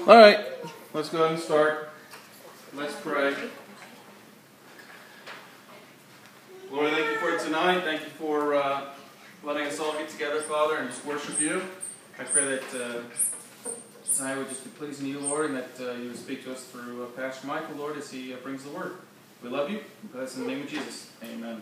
All right, let's go ahead and start. Let's pray. Lord, thank you for tonight. Thank you for letting us all get together, Father, and just worship you. I pray that tonight would just be pleasing you, Lord, and that you would speak to us through Pastor Michael, Lord, as he brings the word. We love you. That's in the name of Jesus. Amen.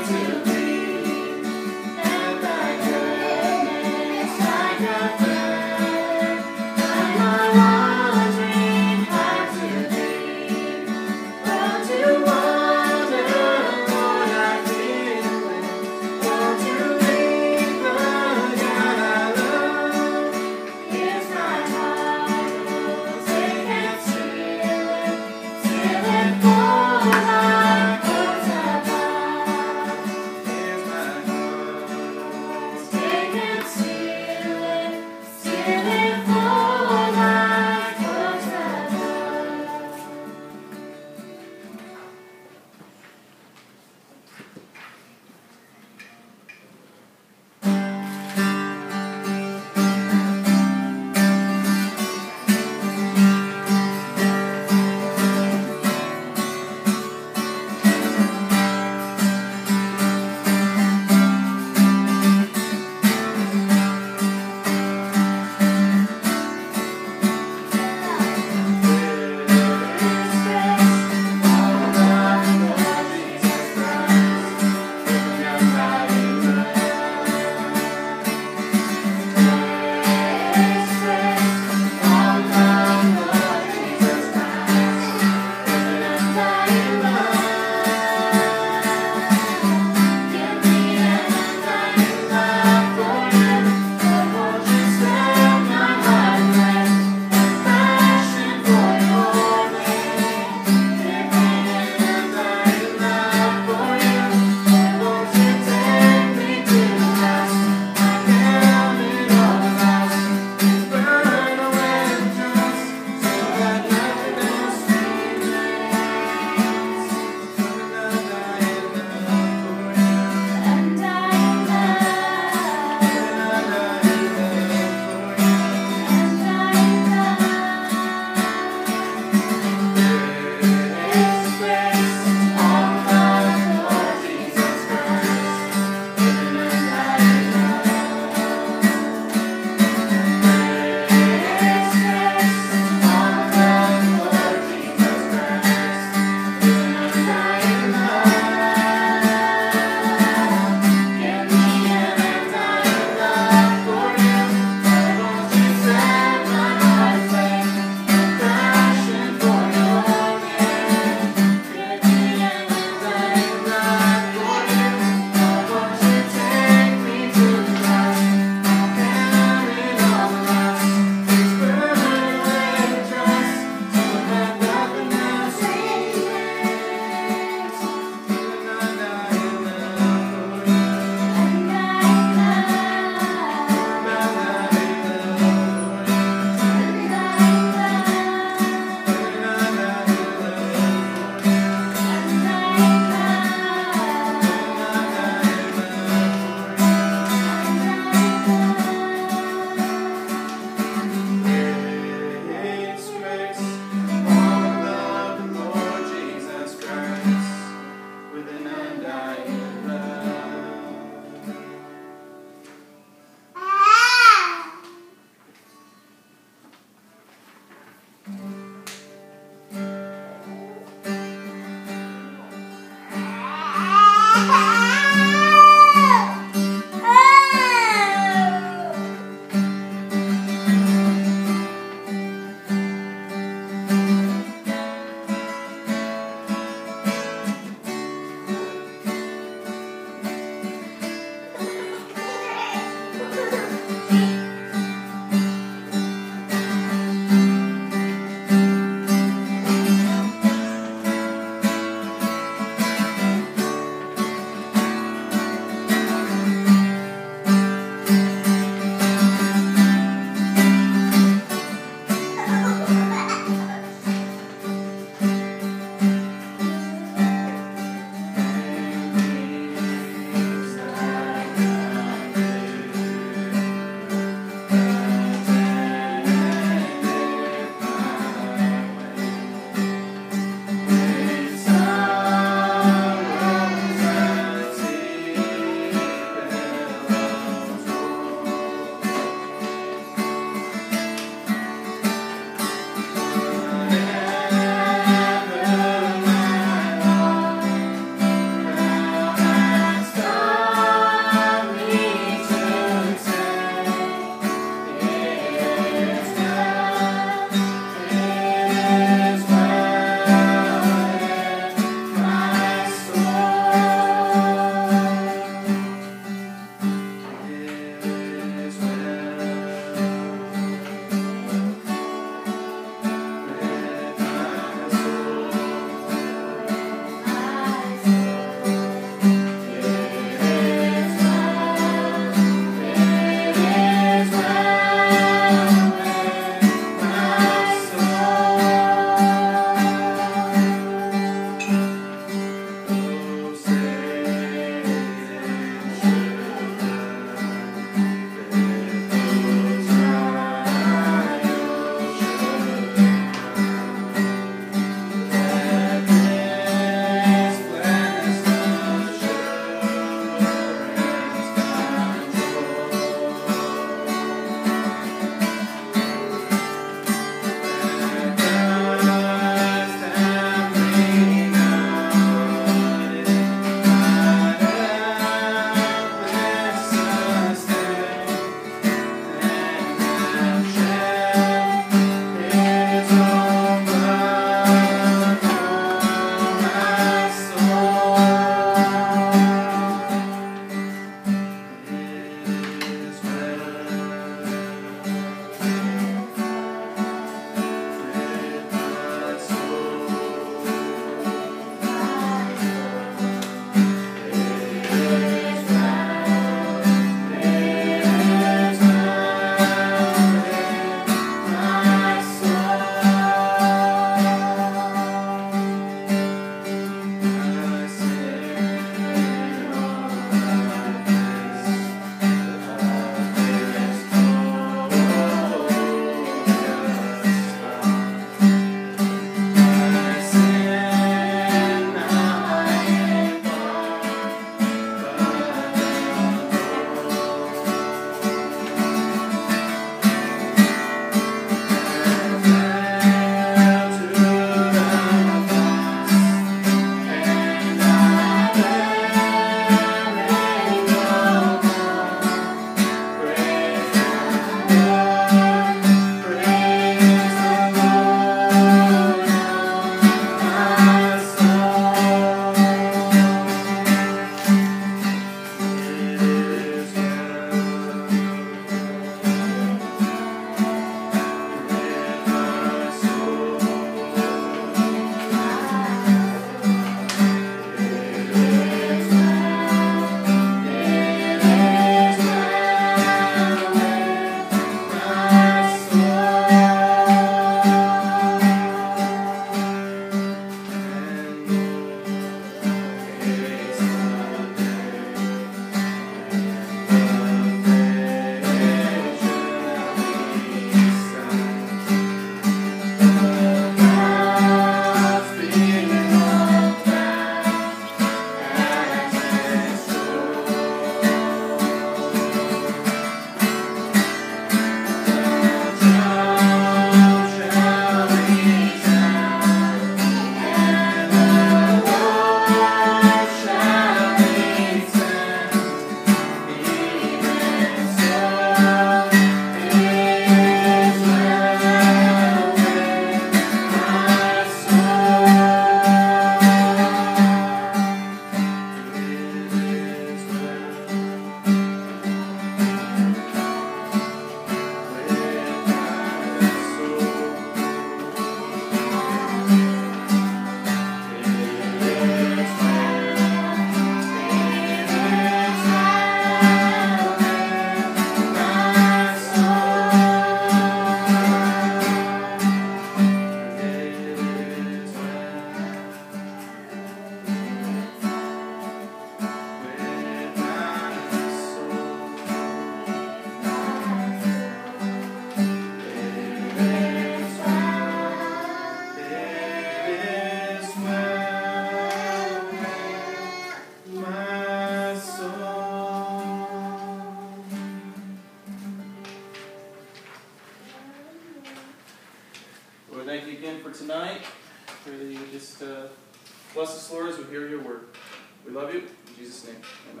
in for tonight. Pray that you just bless us, Lord, as we hear your word. We love you. In Jesus' name, amen.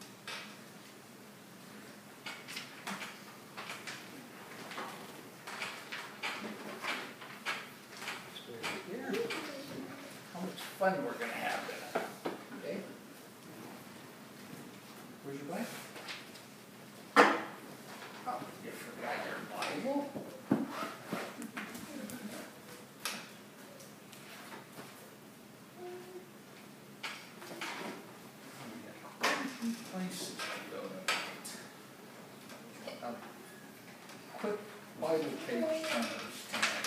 How much fun we're going to have tonight. Okay? Where's your Bible? Oh, you forgot your Bible? Places to go tonight. Quick Bible page turns tonight.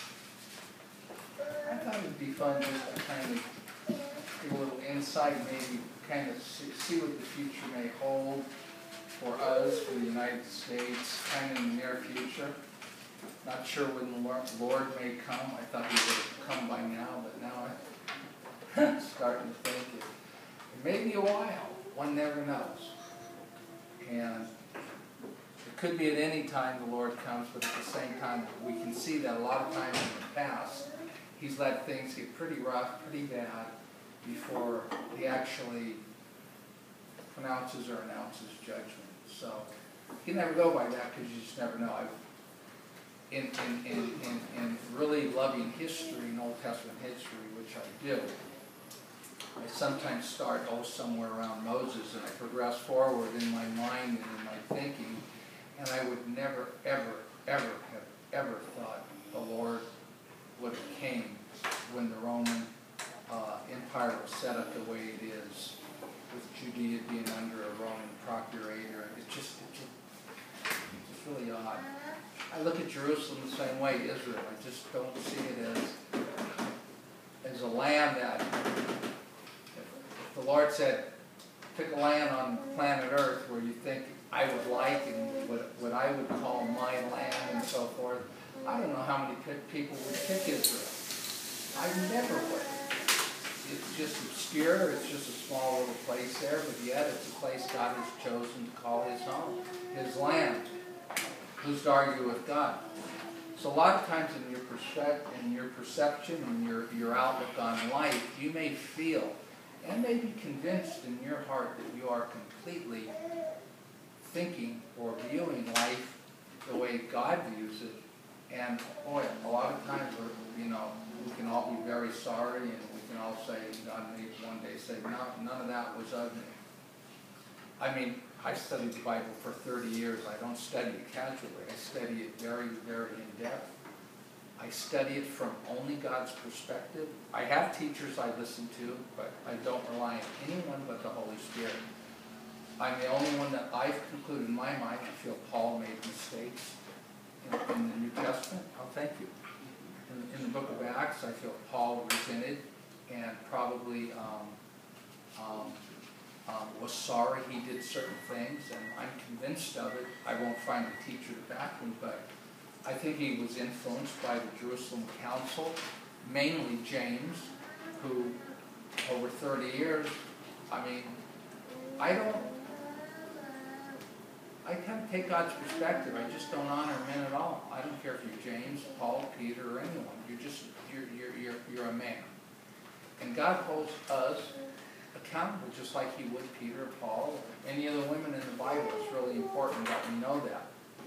I thought it would be fun just to kind of get a little insight, maybe kind of see what the future may hold for us, for the United States, kind of in the near future. Not sure when the Lord may come. I thought he would have come by now, but now I'm starting to think it may be a while. One never knows. And it could be at any time the Lord comes, but at the same time, we can see that a lot of times in the past, he's let things get pretty rough, pretty bad, before he actually pronounces or announces judgment. So you never go by that because you just never know. In really loving history, in Old Testament history, which I do, I sometimes start somewhere around Moses, and I progress forward in my mind and in my thinking, and I would never, ever, ever have ever thought the Lord would have came when the Roman Empire was set up the way it is, with Judea being under a Roman procurator. It's just really odd. I look at Jerusalem the same way, Israel. I just don't see it as a land that, if the Lord said, pick a land on planet Earth where you think I would like and what I would call my land and so forth, I don't know how many people would pick Israel. I never would. It's just obscure, it's just a small little place there, but yet it's a place God has chosen to call his home, his land. Who's to argue with God? So a lot of times in your perception and your outlook on life, you may feel and may be convinced in your heart that you are completely thinking or viewing life the way God views it. And boy, a lot of times we can all be very sorry, and we can all say, God may one day say, no, none of that was of me. I mean, I studied the Bible for 30 years. I don't study it casually. I study it very, very in depth. I study it from only God's perspective. I have teachers I listen to, but I don't rely on anyone but the Holy Spirit. I'm the only one that I've concluded in my mind. I feel Paul made mistakes in the New Testament. Oh, thank you. In the book of Acts, I feel Paul resented and probably was sorry he did certain things, and I'm convinced of it. I won't find a teacher to back me, but I think he was influenced by the Jerusalem Council, mainly James, who over 30 years, I mean, I kind of take God's perspective. I just don't honor men at all. I don't care if you're James, Paul, Peter, or anyone. You're a man. And God holds us accountable just like he would Peter, Paul, or any other women in the Bible. It's really important that we know that.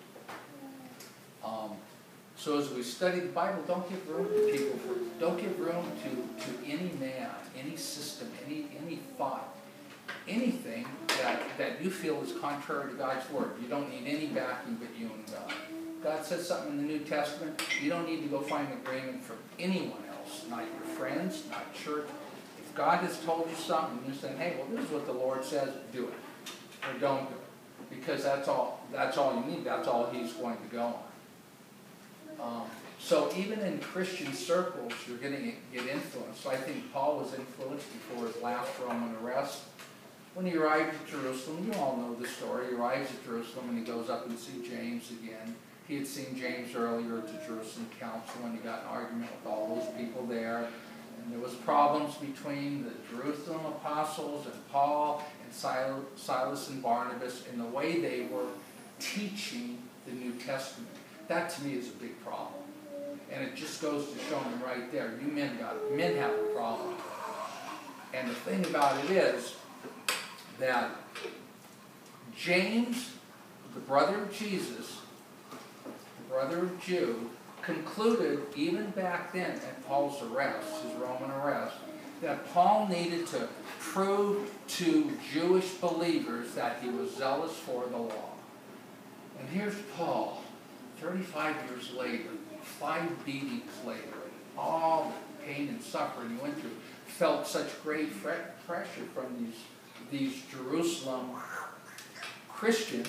So as we study the Bible, don't give room to people. Don't give room to any man, any system, any thought, anything that you feel is contrary to God's word. You don't need any backing but you and God. God says something in the New Testament, you don't need to go find agreement from anyone else, not your friends, not church. If God has told you something, you're saying, hey, well, this is what the Lord says, do it. Or don't do it. Because that's all you need. That's all he's going to go on. So even in Christian circles, you're going to get influenced. So I think Paul was influenced before his last Roman arrest. When he arrived at Jerusalem, you all know the story. He arrives at Jerusalem and he goes up and sees James again. He had seen James earlier at the Jerusalem Council and he got in an argument with all those people there. And there was problems between the Jerusalem apostles and Paul and Silas and Barnabas in the way they were teaching the New Testament. That to me is a big problem. And it just goes to show me right there, you men have a problem. And the thing about it is that James, the brother of Jesus, the brother of Jude, concluded even back then at Paul's arrest, his Roman arrest, that Paul needed to prove to Jewish believers that he was zealous for the law. And here's Paul, 35 years later, 5 beatings later, all the pain and suffering he went through, felt such great pressure from these Jerusalem Christian,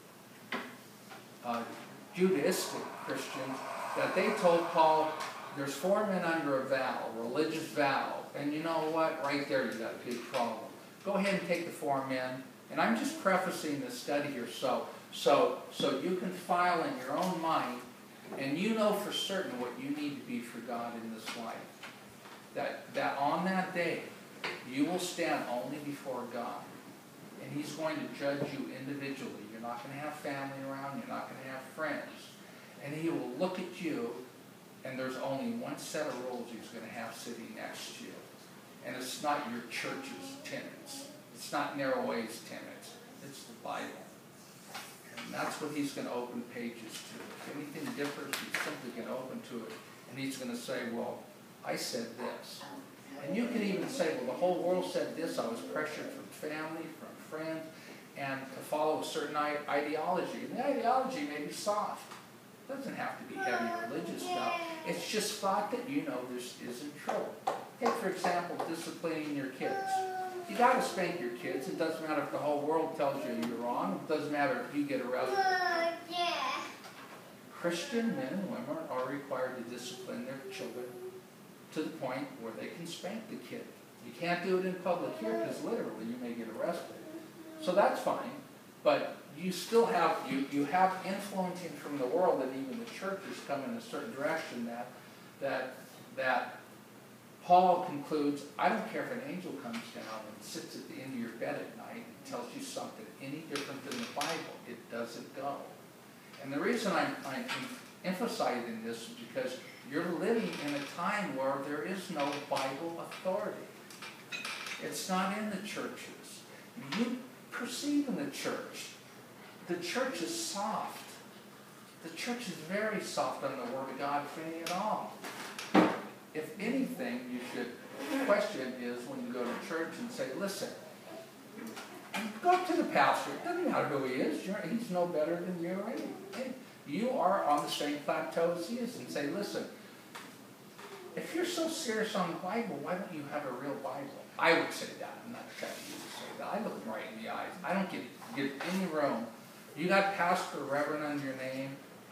Judaistic Christians, that they told Paul, there's 4 men under a vow, a religious vow, and you know what? Right there you got a big problem. Go ahead and take the 4 men, and I'm just prefacing this study here so you can file in your own mind, and you know for certain what you need to be for God in this life. That on that day, you will stand only before God, and He's going to judge you individually. You're not going to have family around, you're not going to have friends. And He will look at you, and there's only one set of rules He's going to have sitting next to you. And it's not your church's tenets. It's not Narrow Ways tenets. It's the Bible. And that's what He's going to open pages to. If anything differs, He's simply going to open to it. And He's going to say, well, I said this. And you can even say, well, the whole world said this. I was pressured from family, from friends, and to follow a certain ideology. And the ideology may be soft. It doesn't have to be heavy religious stuff. It's just thought that you know this isn't true. Take, for example, disciplining your kids. You got to spank your kids. It doesn't matter if the whole world tells you you're wrong. It doesn't matter if you get arrested. Christian men and women are required to discipline their children to the point where they can spank the kid. You can't do it in public here because literally you may get arrested. So that's fine. But you still have, you have influencing from the world, and even the churches come in a certain direction that Paul concludes, I don't care if an angel comes down and sits at the end of your bed at night and tells you something any different than the Bible. It doesn't go. And the reason I'm emphasizing this is because you're living in a time where there is no Bible authority. It's not in the churches. You perceive in the church is soft. The church is very soft on the Word of God, if any at all. If anything, you should question is when you go to church and say, listen, go up to the pastor. It doesn't matter who he is. He's no better than you, right? Hey, you are on the same plateau as he is, and say, listen, if you're so serious on the Bible, why don't you have a real Bible? I would say that. I'm not telling you to say that. I look them right in the eyes. I don't give any room. You got pastor or reverend under your name,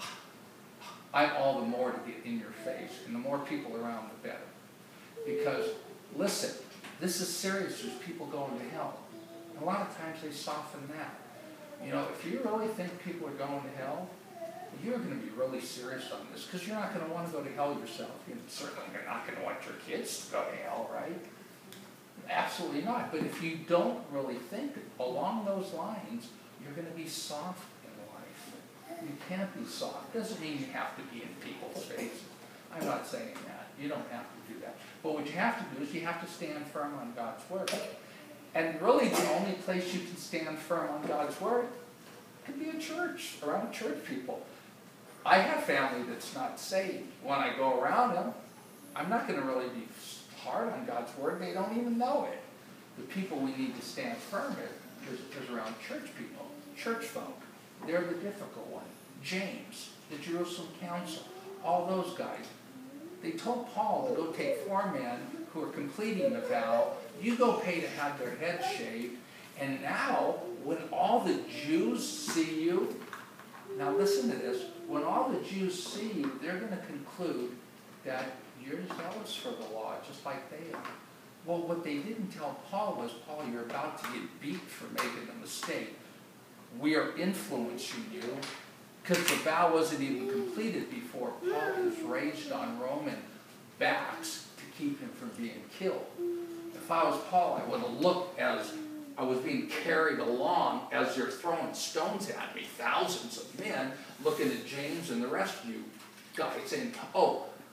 I'm all the more to get in your face. And the more people around, the better. Because, listen, this is serious. There's people going to hell. And a lot of times they soften that. You know, if you really think people are going to hell, you're going to be really serious on this, because you're not going to want to go to hell yourself. Certainly you're not going to want your kids to go to hell, right? Absolutely not. But if you don't really think along those lines, you're going to be soft in life. You can't be soft. Doesn't mean you have to be in people's faces. I'm not saying that. You don't have to do that. But what you have to do is you have to stand firm on God's Word. And really the only place you can stand firm on God's Word could be a church, around church people. I have family that's not saved. When I go around them, I'm not going to really be hard on God's Word. They don't even know it. The people we need to stand firm with is around church people, church folk. They're the difficult one. James, the Jerusalem Council, all those guys. They told Paul to go take 4 men who are completing the vow. You go pay to have their heads shaved. And now, when all the Jews see you, now listen to this, when all the Jews see you, they're going to conclude that you're zealous for the law, just like they are. Well, what they didn't tell Paul was, Paul, you're about to get beat for making a mistake. We are influencing you, because the vow wasn't even completed before Paul was raised on Roman backs to keep him from being killed. If I was Paul, I would have looked as I was being carried along as they're throwing stones at me, thousands of men, looking at James and the rest of you guys saying, oh,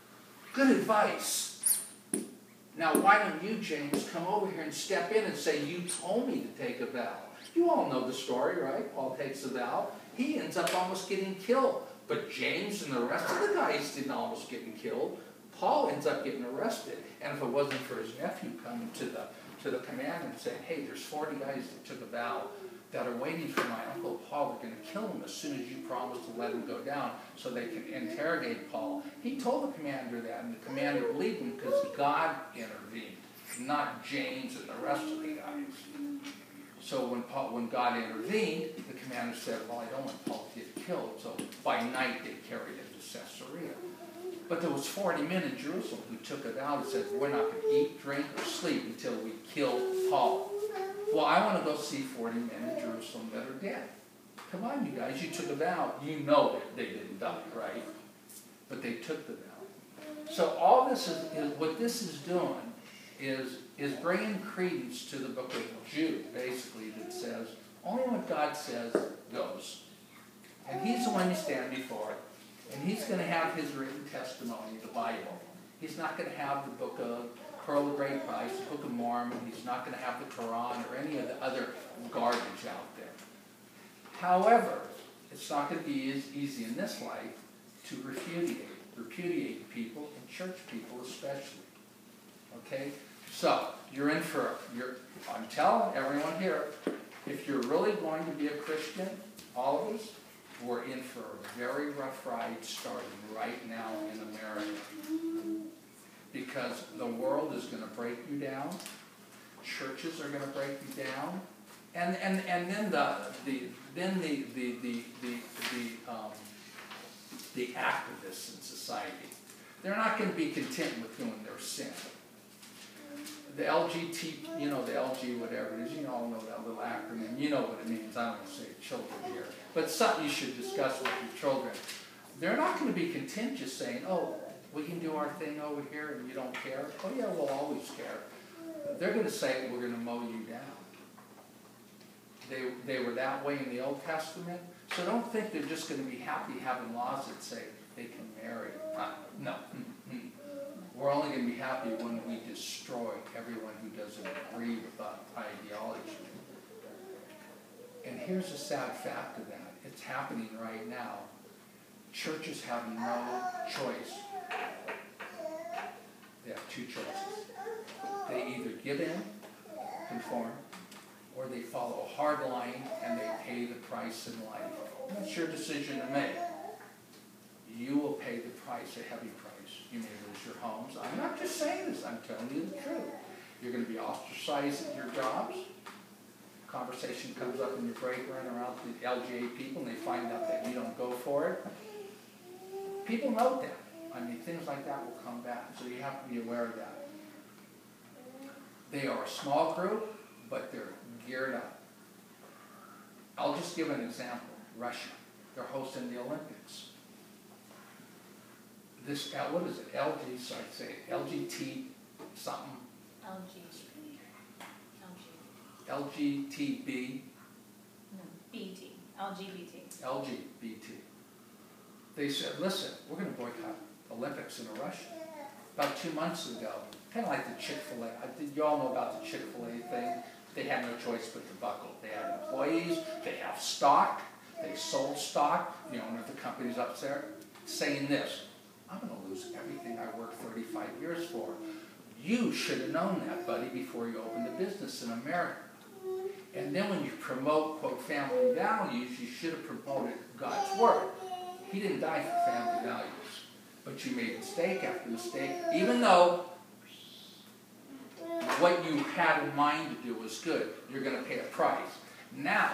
Good advice. Now, why don't you, James, come over here and step in and say, you told me to take a vow. You all know the story, right? Paul takes a vow. He ends up almost getting killed. But James and the rest of the guys didn't almost get killed. Paul ends up getting arrested. And if it wasn't for his nephew coming to the commander and saying, hey, there's 40 guys that took a vow that are waiting for my Uncle Paul. They're going to kill him as soon as you promise to let him go down so they can interrogate Paul. He told the commander that, and the commander believed him because God intervened, not James and the rest of the guys. So when God intervened, the commander said, well, I don't want Paul to get killed. So by night they carried him to Caesarea. But there was 40 men in Jerusalem who took a vow and said, we're not going to eat, drink, or sleep until we kill Paul. Well, I want to go see 40 men in Jerusalem that are dead. Come on, you guys, you took a vow. You know that they didn't die, right? But they took the vow. So all this is what this is doing is bringing credence to the book of Jude, basically, that says, only what God says goes. And he's the one you stand before. And he's going to have his written testimony, the Bible. He's not going to have the book of Pearl of Great Price, the Book of Mormon. He's not going to have the Quran or any of the other garbage out there. However, it's not going to be as easy in this life to repudiate people, and church people especially. Okay? So, you're in for, I'm telling everyone here, if you're really going to be a Christian, all of us, we're in for a very rough ride starting right now in America. Because the world is going to break you down, churches are going to break you down, and then the activists in society, they're not going to be content with doing their sin. The LGBT, the LG whatever it is, you all know that little acronym, you know what it means. I don't want to say children here, but it's something you should discuss with your children. They're not going to be content just saying, oh, we can do our thing over here and you don't care. Oh yeah, we'll always care. They're going to say, we're going to mow you down. They were that way in the Old Testament, so don't think they're just going to be happy having laws that say they can marry. No. We're only going to be happy when we destroy everyone who doesn't agree with our ideology. And here's the sad fact of that. It's happening right now. Churches have no choice. They have two choices. They either give in, conform, or they follow a hard line and they pay the price in life. That's your decision to make. You will pay the price, a heavy price. You may lose your homes. I'm not just saying this, I'm telling you the truth. You're going to be ostracized at your jobs. Conversation comes up in your break room around the LGA people and they find out that you don't go for it. People note that. I mean, things like that will come back, so you have to be aware of that. They are a small group, but they're geared up. I'll just give an example. Russia. They're hosting the Olympics. This, what is it? LG, so I'd say LGT something. LGTB. No, BT. LGBT. LGBT. They said, listen, we're going to boycott Olympics in Russia. About 2 months ago, kind of like the Chick-fil-A. You all know about the Chick-fil-A thing. They had no choice but to buckle. They had employees, they have stock, they sold stock. The owner of the company's up there saying this, I'm going to lose everything I worked 35 years for. You should have known that, buddy, before you opened a business in America. And then when you promote, quote, family values, you should have promoted God's word. He didn't die for family values. But you made mistake after mistake, even though what you had in mind to do was good. You're going to pay a price. Now,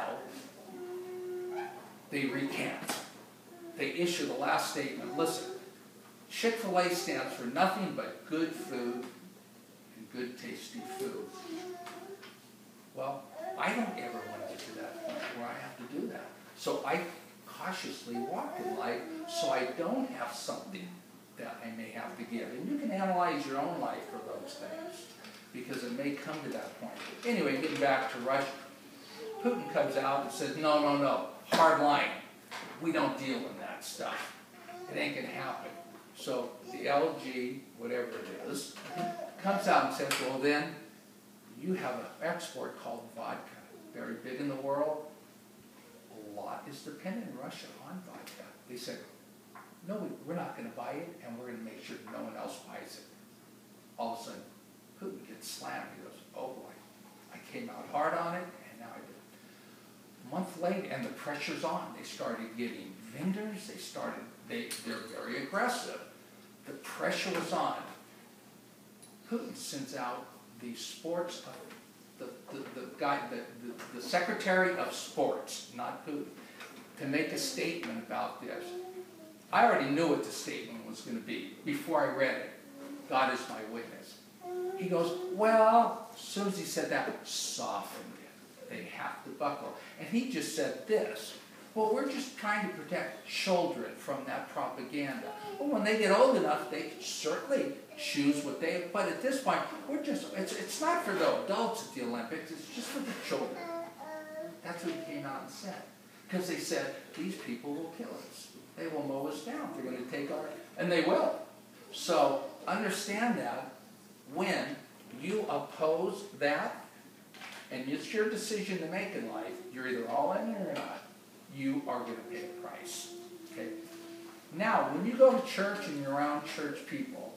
they recant. They issue the last statement. Listen, Chick-fil-A stands for nothing but good food and good tasty food. Well, I don't ever want to get to that point where I have to do that. So I cautiously walk in life so I don't have something that I may have to give. And you can analyze your own life for those things because it may come to that point. Anyway, getting back to Russia, Putin comes out and says, no, hard line. We don't deal in that stuff. It ain't going to happen. So the LG, whatever it is, comes out and says, well then, you have an export called vodka, very big in the world. A lot is dependent in Russia on vodka. They said, no, we're not going to buy it, and we're going to make sure no one else buys it. All of a sudden, Putin gets slammed. He goes, oh boy, I came out hard on it, and now I did. A month later, and the pressure's on. They started getting vendors. They're very aggressive. The pressure was on. Putin sends out the sports, the Secretary of Sports, not Putin, to make a statement about this. I already knew what the statement was going to be before I read it. God is my witness. He goes, well, as soon as he said that, softened it. They have to buckle. And he just said this, well, we're just trying to protect children from that propaganda. Well, when they get old enough, they certainly choose what they, but at this point, it's not for the adults at the Olympics, it's just for the children. That's what he came out and said. Because they said, these people will kill us. They will mow us down. They're going to take our, and they will. So understand that when you oppose that, and it's your decision to make in life, you're either all in or you're not, you are going to pay a price. Okay? Now, when you go to church and you're around church people,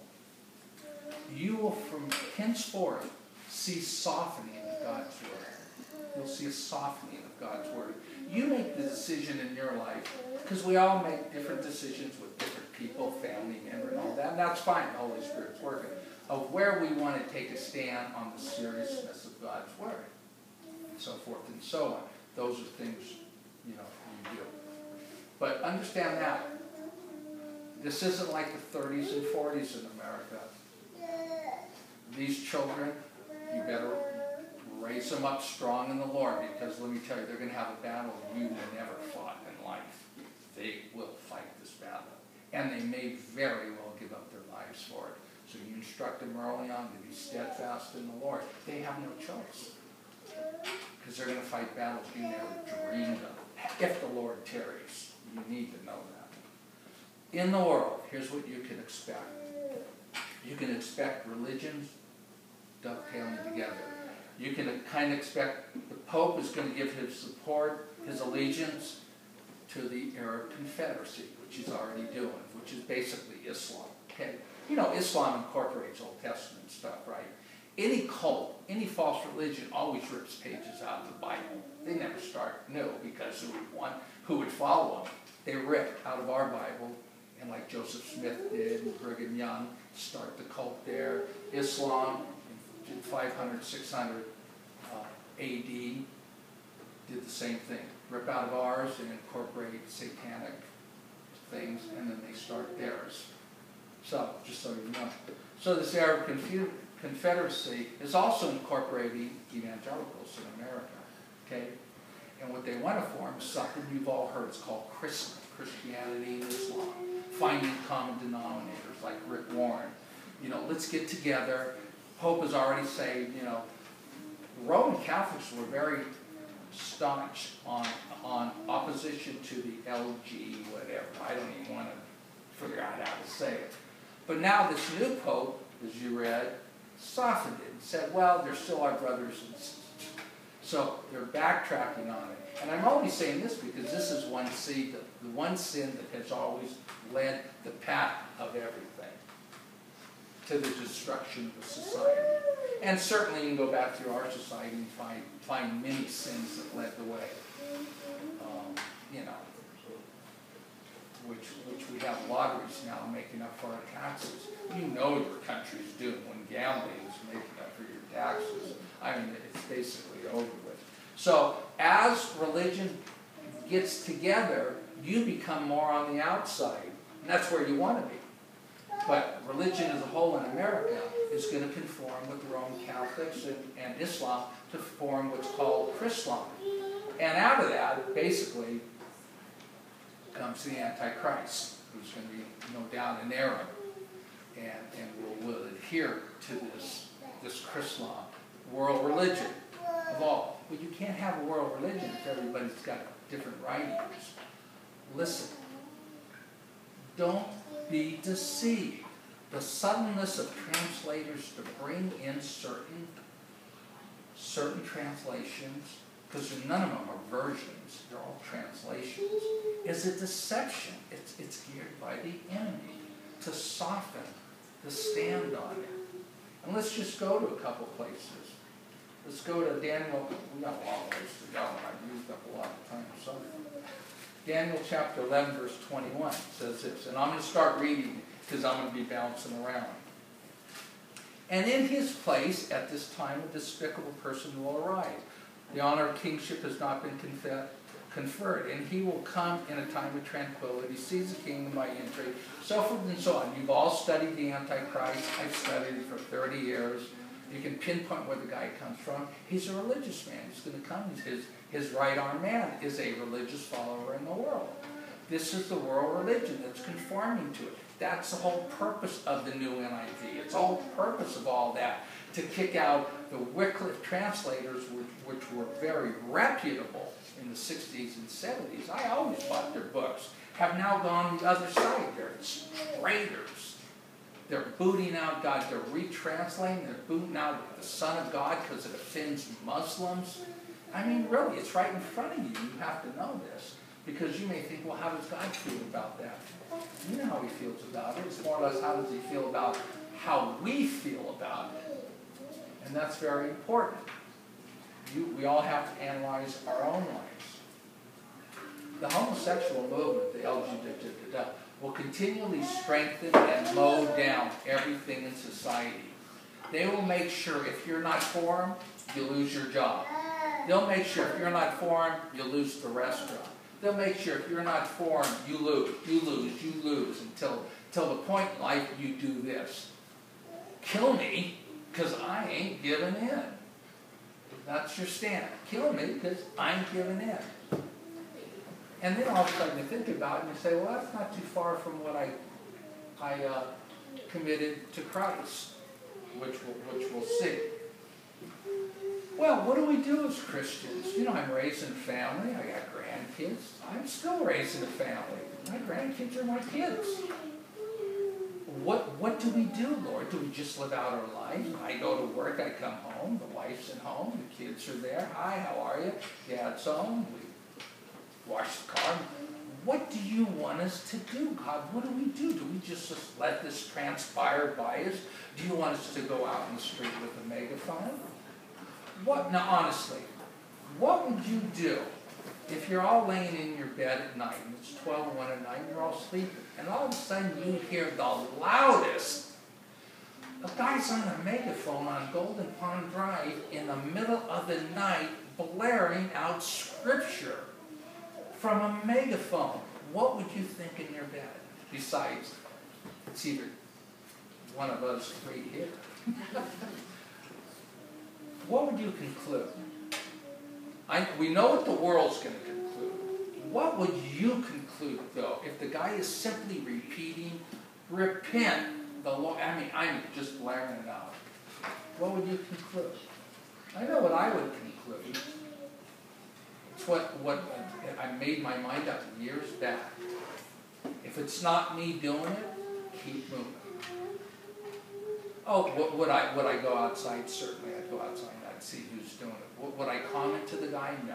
you will from henceforth see softening of God's Word. You'll see a softening of God's Word. You make the decision in your life, because we all make different decisions with different people, family members, and all that, and that's fine, the Holy Spirit's working, of where we want to take a stand on the seriousness of God's Word, and so forth and so on. Those are things, you do. But understand that. This isn't like the 30s and 40s in America. These children, you better raise them up strong in the Lord, because let me tell you, they're going to have a battle you never fought in life. They will fight this battle. And they may very well give up their lives for it. So you instruct them early on to be steadfast in the Lord. They have no choice. Because they're going to fight battles you never dreamed of. If the Lord tarries, you need to know that. In the world, here's what you can expect. You can expect religions dovetailing together. You can kind of expect the Pope is going to give his support, his allegiance to the Arab Confederacy, which he's already doing, which is basically Islam. Okay? You know, Islam incorporates Old Testament stuff, right? Any cult, any false religion always rips pages out of the Bible. They never start new, because who would follow them? They rip out of our Bible, and like Joseph Smith did, and Brigham Young, start the cult there. Islam, in 500, 600 AD, did the same thing. Rip out of ours and incorporate satanic things, and then they start theirs. So, just so you know. So this Arab Confederacy is also incorporating evangelicals in America. Okay? And what they want to form is something you've all heard. It's called Christianity and Islam. Finding common denominators, like Rick Warren. You know, let's get together. Pope has already said, you know, Roman Catholics were very staunch on opposition to the LG whatever. I don't even want to figure out how to say it. But now this new Pope, as you read, softened it and said, well, they're still our brothers and sisters. So they're backtracking on it. And I'm only saying this because this is one sin, the one sin that has always led the path of everything to the destruction of the society. And certainly you can go back through our society and find many sins that led the way. You know, which we have lotteries now making up for our taxes. You know your country's doomed when gambling is making up for your taxes. I mean, it's basically over with. So as religion gets together, you become more on the outside. And that's where you want to be. But religion as a whole in America is going to conform with the Roman Catholics and Islam to form what's called Chrislam. And out of that, basically, comes the Antichrist, who's going to be, no doubt, an Arab, and will adhere to this Chrislam, world religion of all. Well, you can't have a world religion if everybody's got different writings. Listen, don't be deceived. The subtleness of translators to bring in certain translations, because none of them are versions, they're all translations, is a deception. It's geared by the enemy to soften, to stand on it. And let's just go to a couple places. Let's go to Daniel. We got a long ways to go, and I've used up a lot of time. So, Daniel chapter 11, verse 21 says this, and I'm going to start reading because I'm going to be bouncing around. And in his place, at this time, a despicable person will arise. The honor of kingship has not been conferred, and he will come in a time of tranquility, seize the kingdom by intrigue, so forth and so on. You've all studied the Antichrist. I've studied it for 30 years. You can pinpoint where the guy comes from. He's a religious man. He's going to come. His right-arm man is a religious follower in the world. This is the world religion that's conforming to it. That's the whole purpose of the new NIV. It's the whole purpose of all that, to kick out the Wycliffe translators, which were very reputable in the 60s and 70s. I always bought their books. Have now gone the other side. They're traitors. They're booting out God. They're retranslating. They're booting out the Son of God because it offends Muslims. I mean, really, it's right in front of you. You have to know this. Because you may think, well, how does God feel about that? You know how he feels about it. It's more or less how does he feel about how we feel about it. And that's very important. We all have to analyze our own lives. The homosexual movement, the LGBT, will continually strengthen and mow down everything in society. They will make sure if you're not for them, you lose your job. They'll make sure if you're not for them, you lose the restaurant. They'll make sure if you're not for them, you lose until the point in life you do this. Kill me because I ain't giving in. That's your stand. Kill me because I'm giving in. And then all of a sudden you think about it and you say, well, that's not too far from what I committed to Christ, which we'll see. Well, what do we do as Christians? You know, I'm raising a family. I got grandkids. I'm still raising a family. My grandkids are my kids. What do we do, Lord? Do we just live out our life? I go to work. I come home. The wife's at home. The kids are there. Hi, how are you? Dad's home. We wash the car. What do you want us to do, God? What do we do? Do we just let this transpire by us? Do you want us to go out in the street with a megaphone? Now, honestly, what would you do if you're all laying in your bed at night, and it's 12:01 at night, and you're all sleeping, and all of a sudden you hear the loudest, the guy's on a megaphone on Golden Pond Drive in the middle of the night blaring out scripture from a megaphone. What would you think in your bed? Besides, it's either one of us three here. What would you conclude? We know what the world's going to conclude. What would you conclude, though, if the guy is simply repeating, repent, the Lord, I'm just blaring it out. What would you conclude? I know what I would conclude. It's what I made my mind up years back. If it's not me doing it, keep moving. Oh, would I go outside? Certainly I'd go outside. I'd see who's doing it. Would I comment to the guy? No.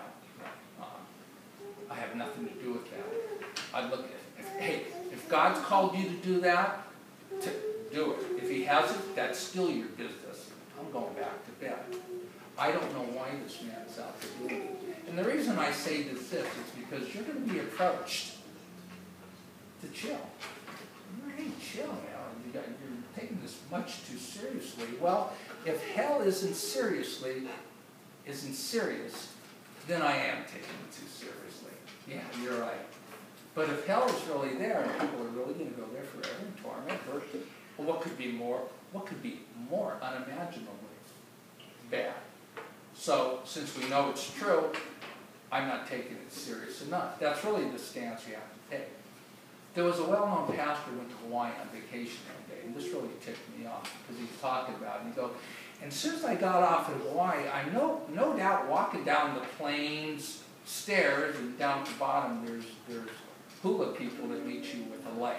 I have nothing to do with that. I'd look at if God's called you to do that, do it. If he hasn't, that's still your business. I'm going back to bed. I don't know why this man's out there doing it. And the reason I say this is because you're going to be approached to chill. Hey, chill now. You're taking this much too seriously. Well, if hell isn't serious, then I am taking it too seriously. Yeah, you're right. But if hell is really there, and people are really going to go there forever in torment, well, what could be more unimaginably bad? So, since we know it's true, I'm not taking it serious enough. That's really the stance you have to take. There was a well-known pastor who went to Hawaii on vacation one day, and this really ticked me off because he was talking about it. And he goes, and as soon as I got off in Hawaii, I'm no doubt walking down the plains stairs, and down at the bottom there's hula people that meet you with a lei.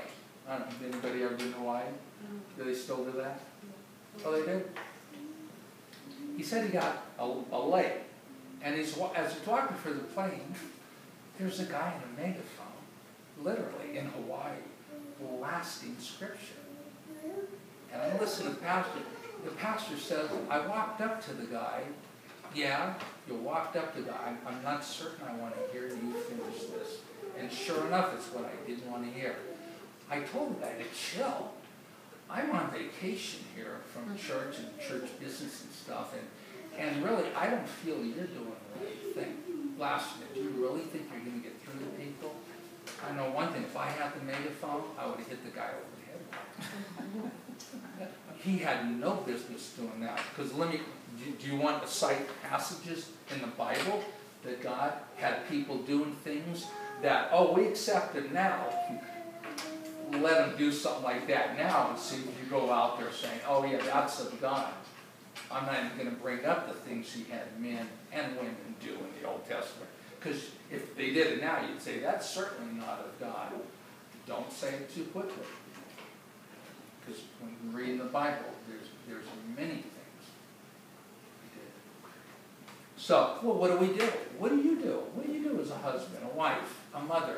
I don't know, anybody ever been to Hawaii? Do they still do that? Oh, they do? He said he got a lake, and as he's walking through the plane, there's a guy in a megaphone, literally in Hawaii, blasting scripture. And I listened to the pastor. The pastor says, I walked up to the guy. Yeah, you walked up to the guy. I'm not certain I want to hear you finish this. And sure enough, it's what I didn't want to hear. I told the guy to chill. I'm on vacation here from church and church business and stuff, and really, I don't feel you're doing the right thing. Blasphemy, do you really think you're going to get through to people? I know one thing, if I had the megaphone, I would have hit the guy over the head. He had no business doing that, because do you want to cite passages in the Bible that God had people doing things that, oh, we accept him now. Let him do something like that now, and see if you go out there saying, oh yeah, that's of God. I'm not even going to bring up the things he had men and women do in the Old Testament. Because if they did it now, you'd say, that's certainly not of God. Don't say it too quickly. Because when you read in the Bible, there's many things he did. So, well, what do we do? What do you do? What do you do as a husband, a wife, a mother?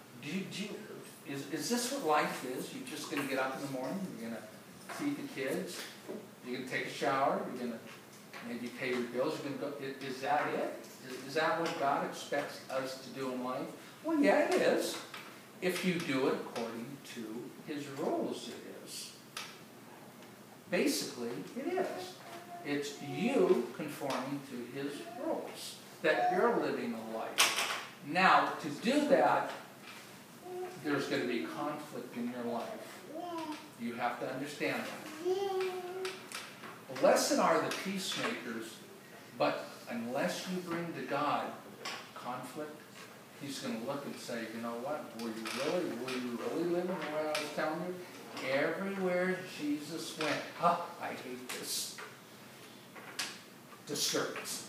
Is this what life is? You're just going to get up in the morning, you're going to feed the kids, you're going to take a shower, you're going to maybe pay your bills, you're going to go, is that it? Is that what God expects us to do in life? Well, yeah, it is. If you do it according to his rules, it is. Basically, it is. It's you conforming to his rules, that you're living a life. Now, to do that, there's going to be conflict in your life. You have to understand that. Blessed are the peacemakers, but unless you bring to God conflict, he's going to look and say, you know what, were you really living the way I was telling you? Everywhere Jesus went, I hate this disturbance.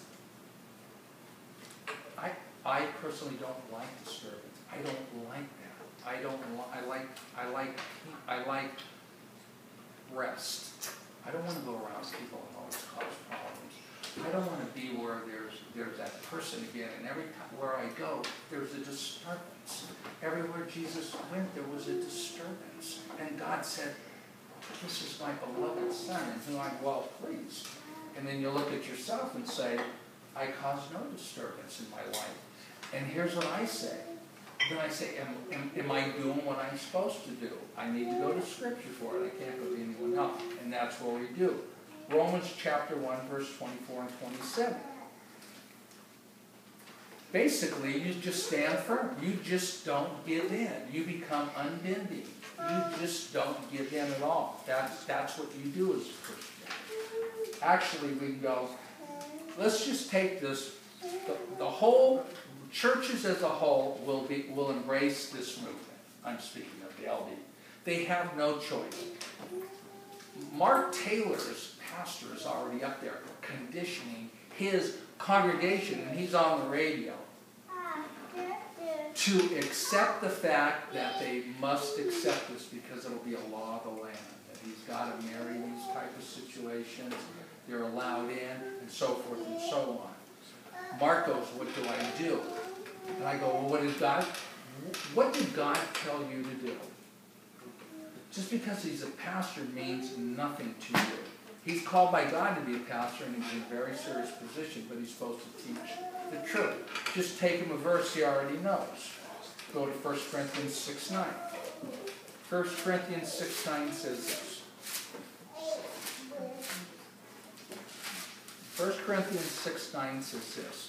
I personally don't like disturbance. I don't like that. I like rest. I don't want to go around people and always cause problems. I don't want to be where there's that person again, and every time where I go, there's a disturbance. Everywhere Jesus went, there was a disturbance. And God said, this is my beloved Son, in whom I'm well pleased. And then you look at yourself and say, I cause no disturbance in my life. And here's what I say. Then I say, am I doing what I'm supposed to do? I need to go to Scripture for it. I can't go to anyone else. And that's what we do. Romans chapter 1, verse 24 and 27. Basically, you just stand firm. You just don't give in. You become unbending. You just don't give in at all. That's what you do as a Christian. Actually, we can go, let's just take this, the whole, churches as a whole will embrace this movement. I'm speaking of the LD. They have no choice. Mark Taylor's pastor is already up there conditioning his congregation, and he's on the radio, to accept the fact that they must accept this because it'll be a law of the land. That he's got to marry these type of situations, they're allowed in, and so forth and so on. Mark goes, what do I do? And I go, well, what did God tell you to do? Just because he's a pastor means nothing to you. He's called by God to be a pastor, and he's in a very serious position, but he's supposed to teach the truth. Just take him a verse he already knows. Go to 1 Corinthians 6:9. 1 Corinthians 6:9 says this. 1 Corinthians 6:9 says this.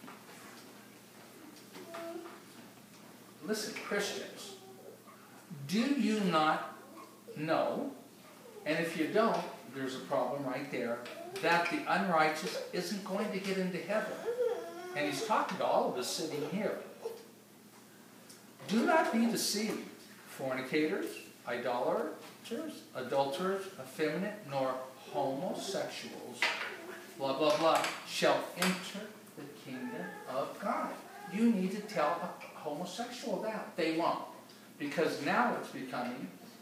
Listen, Christians, do you not know, and if you don't, there's a problem right there, that the unrighteous isn't going to get into heaven? And he's talking to all of us sitting here. Do not be deceived. Fornicators, idolaters, adulterers, effeminate, nor homosexuals, blah, blah, blah, shall enter the kingdom of God. You need to tell a homosexual that. They won't. Because now it's becoming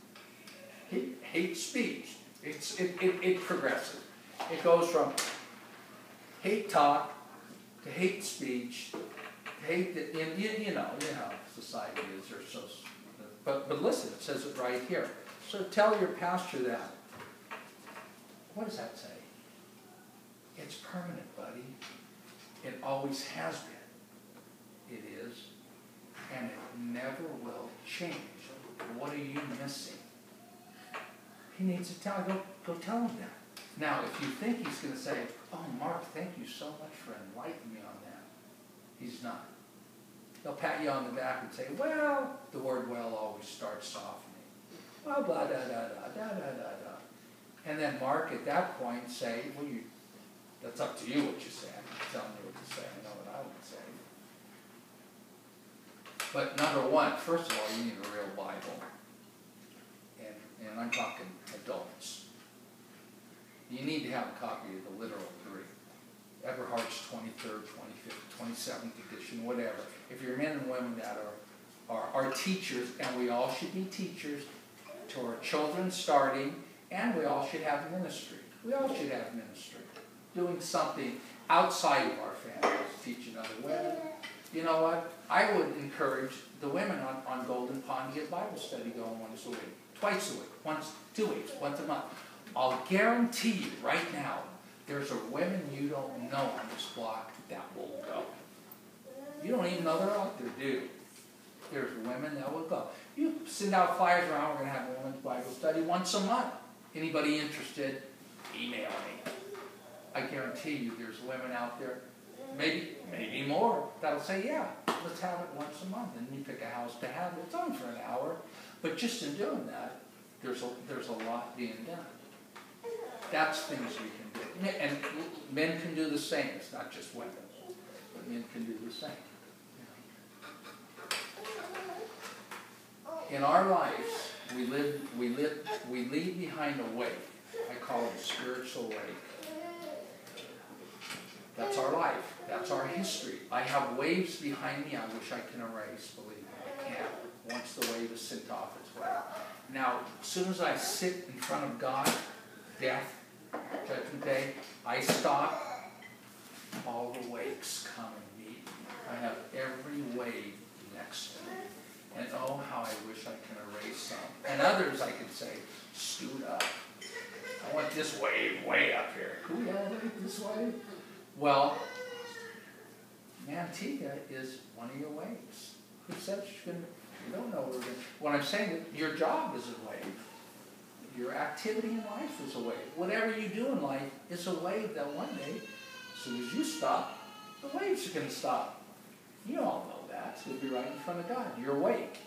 Hate speech. It progresses. It goes from hate talk to hate speech, to hate that, you know how society is. Or so, but listen, it says it right here. So tell your pastor that. What does that say? It's permanent, buddy. It always has been. It is. And it never will change. What are you missing? He needs to tell you, go tell him that. Now, if you think he's going to say, oh, Mark, thank you so much for enlightening me on that. He's not. He'll pat you on the back and say, well, the word well always starts softening. Well, blah, da, da, da, da, da, da, da. And then Mark, at that point, say, well, that's up to you what you say. I'm not telling you what to say. I know what I would say. But number one, first of all, you need a real Bible. And I'm talking adults. You need to have a copy of the literal Greek. Eberhardt's 23rd, 25th, 27th edition, whatever. If you're men and women that are teachers, and we all should be teachers to our children starting, and we all should have ministry. We all should have ministry. Doing something outside of our families, teaching other women. You know what? I would encourage the women on Golden Pond to get Bible study going once a week. Twice a week, once, 2 weeks, once a month. I'll guarantee you right now, there's a women you don't know on this block that will go. You don't even know they're out there, do you? There's women that will go. You send out flyers around, we're going to have a women's Bible study once a month. Anybody interested, email me. I guarantee you there's women out there, maybe more, that'll say, yeah, let's have it once a month. And you pick a house to have it. It's on for an hour. But just in doing that, there's a lot being done. That's things we can do. And men can do the same. It's not just women. But men can do the same. In our lives, we leave behind a wake. I call it a spiritual wake. That's our life. That's our history. I have waves behind me I wish I can erase. Believe me, I can't. Once the wave is sent off its way. Now, as soon as I sit in front of God, death, judgment day, I stop. All the wakes come and meet me. I have every wave next to me. And oh, how I wish I can erase some. And others I could say, scoot up. I want this wave way up here. Can we elevate this wave? Well, Manteca is one of your waves. Who said you don't know what I'm saying that your job is a wave. Your activity in life is a wave. Whatever you do in life is a wave that one day, as soon as you stop, the waves are going to stop. You all know that. So you'll be right in front of God. You're awake.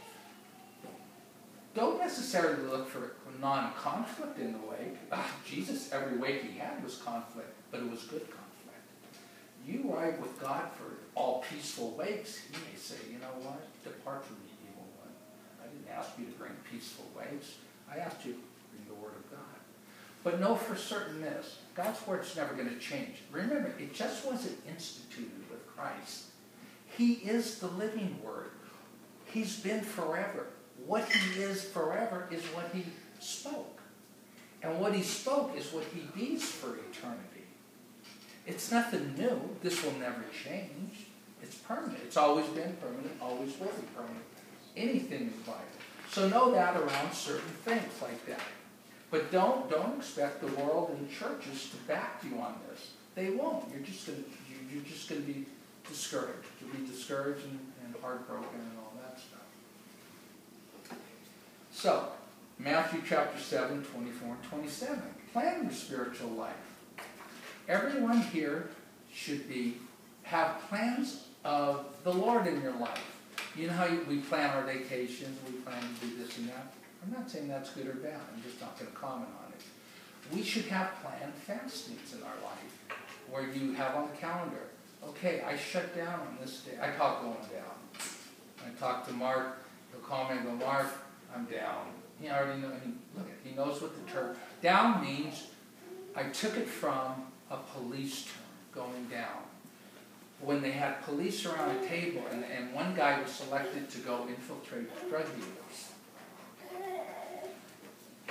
Don't necessarily look for non-conflict in the wake. Jesus, every wake he had was conflict, but it was good conflict. You ride with God for all peaceful wakes, he may say, you know what? Depart from me, evil one. I didn't ask you to bring peaceful wakes. I asked you to bring the word of God. But know for certain this, God's word's never going to change. Remember, it just wasn't instituted with Christ. He is the living word. He's been forever. What he is forever is what he spoke. And what he spoke is what he be's for eternity. It's nothing new. This will never change. It's permanent. It's always been permanent, always will be permanent. Anything in the Bible. So know that around certain things like that. But don't expect the world and churches to back you on this. They won't. You're just going to be discouraged. You'll be discouraged and heartbroken and all that stuff. So, Matthew chapter 7, 24 and 27. Plan your spiritual life. Everyone here should have plans of the Lord in your life. You know how we plan our vacations, we plan to do this and that? I'm not saying that's good or bad. I'm just not going to comment on it. We should have planned fastings in our life where you have on the calendar, okay, I shut down on this day. I call it going down. I talk to Mark. He'll call me and go, Mark, I'm down. He already knows. He knows what the term. Down means I took it from a police term, going down. When they had police around a table, and one guy was selected to go infiltrate drug dealers.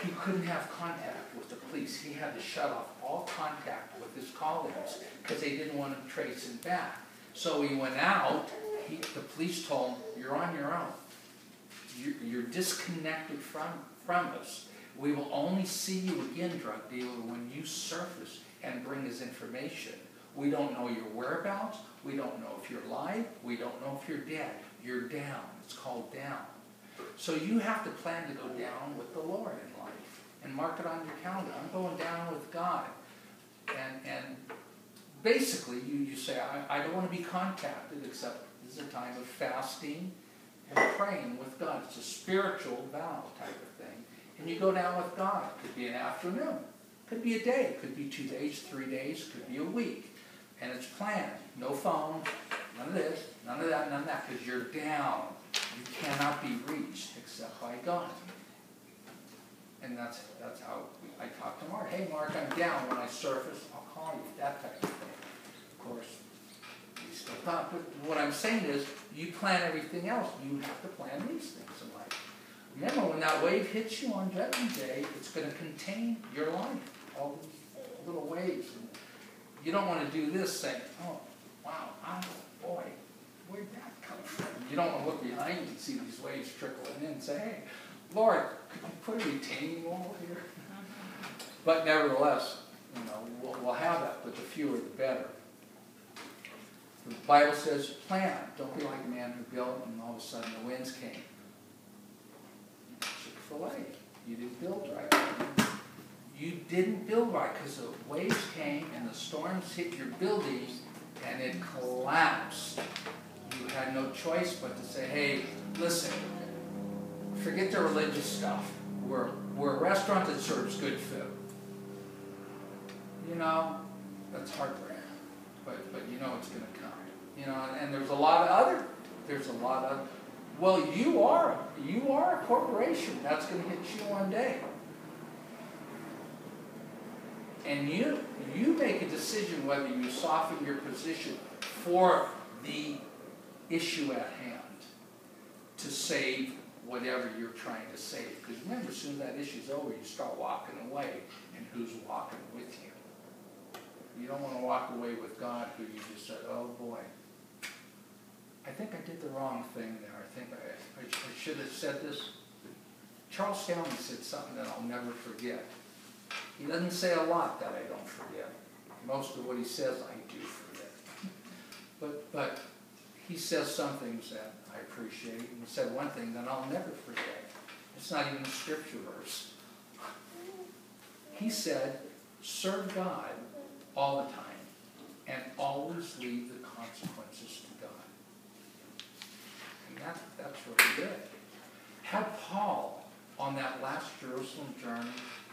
he couldn't have contact with the police. He had to shut off all contact with his colleagues because they didn't want to trace him back. So he went out. The police told him, "You're on your own. You're disconnected from us. We will only see you again, drug dealer, when you surface and bring us information. We don't know your whereabouts. We don't know if you're alive. We don't know if you're dead. You're down." It's called down. So you have to plan to go down with the Lord in life and mark it on your calendar. I'm going down with God. And basically you say, I don't want to be contacted except this is a time of fasting and praying with God. It's a spiritual vow type of thing. And you go down with God. It could be an afternoon. It could be a day. It could be 2 days, 3 days. It could be a week. And it's planned. No phone. None of this. None of that. None of that. Because you're down. You cannot be reached except by God. And that's how I talk to Mark. "Hey, Mark, I'm down. When I surface, I'll call you." That type of thing. Of course, we still talk. But what I'm saying is, you plan everything else. You have to plan these things in life. Remember, when that wave hits you on Judgment Day, it's going to contain your life. All these little waves. And you don't want to do this saying, "Oh, wow, boy, where'd that come from?" You don't want to look behind you and see these waves trickling in and say, "Hey, Lord, could you put a retaining wall here?" But nevertheless, we'll have that, but the fewer the better. The Bible says, plan. Don't be like a man who built and all of a sudden the winds came. Chick-fil-A. You didn't build right. You didn't build right because the waves came and the storms hit your building and it collapsed. You had no choice but to say, "Hey, listen, forget the religious stuff. We're a restaurant that serves good food." That's heartbreaking. But it's going to come. And there's a lot of, well, you are a corporation. That's going to hit you one day. And you make a decision whether you soften your position for the issue at hand to save whatever you're trying to save. Because remember, as soon as that issue's over, you start walking away. And who's walking with you? You don't want to walk away with God who you just said, "Oh boy, I think I did the wrong thing there. I think I should have said this." Charles Stanley said something that I'll never forget. He doesn't say a lot that I don't forget. Most of what he says I do forget. But he says some things that I appreciate. He said one thing that I'll never forget. It's not even a scripture verse. He said, "Serve God all the time and always leave the consequences to God." And that's really good. Had Paul on that last Jerusalem journey,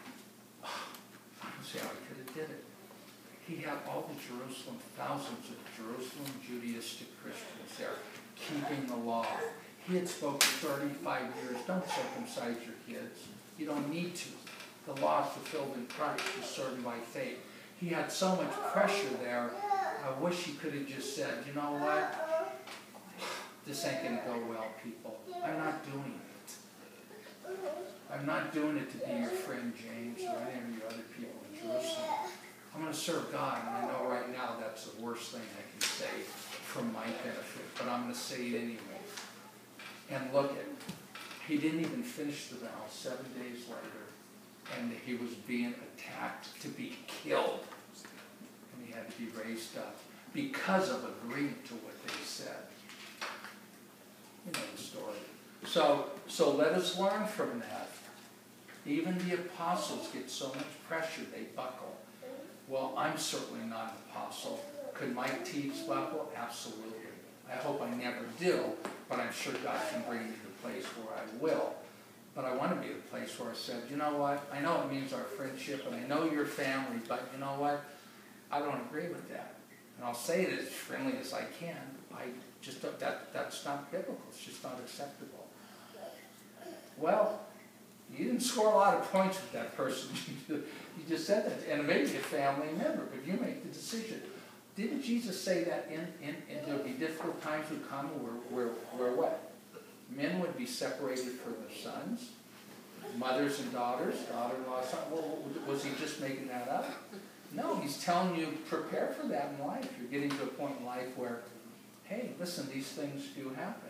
I don't see how he could have did it. He had all the Jerusalem, thousands of Jerusalem Judaistic Christians there, keeping the law. He had spoken 35 years, "Don't circumcise your kids. You don't need to. The law is fulfilled in Christ. You serve by faith." He had so much pressure there. I wish he could have just said, "You know what? This ain't going to go well, people. I'm not doing it. I'm not doing it to be your friend James or any of your other people in Jerusalem. I'm going to serve God, and I know right now that's the worst thing I can say for my benefit, but I'm going to say it anyway." And look at, he didn't even finish the vow 7 days later, and he was being attacked to be killed. And he had to be raised up because of agreeing to what they said. You know the story. So let us learn from that. Even the apostles get so much pressure, they buckle. Well, I'm certainly not an apostle. Could Mike Teagues buckle? Absolutely. I hope I never do, but I'm sure God can bring me to the place where I will. But I want to be at a place where I said, "You know what? I know it means our friendship, and I know your family, but you know what? I don't agree with that. And I'll say it as friendly as I can. I just don't, that's not biblical. It's just not acceptable." Well, you didn't score a lot of points with that person. You just said that, and maybe a family member, but you make the decision. Didn't Jesus say that there'll be difficult times would come where what? Men would be separated from their sons, mothers and daughters, daughter-in-law, son. Well, was he just making that up? No, he's telling you, prepare for that in life. You're getting to a point in life where, hey, listen, these things do happen.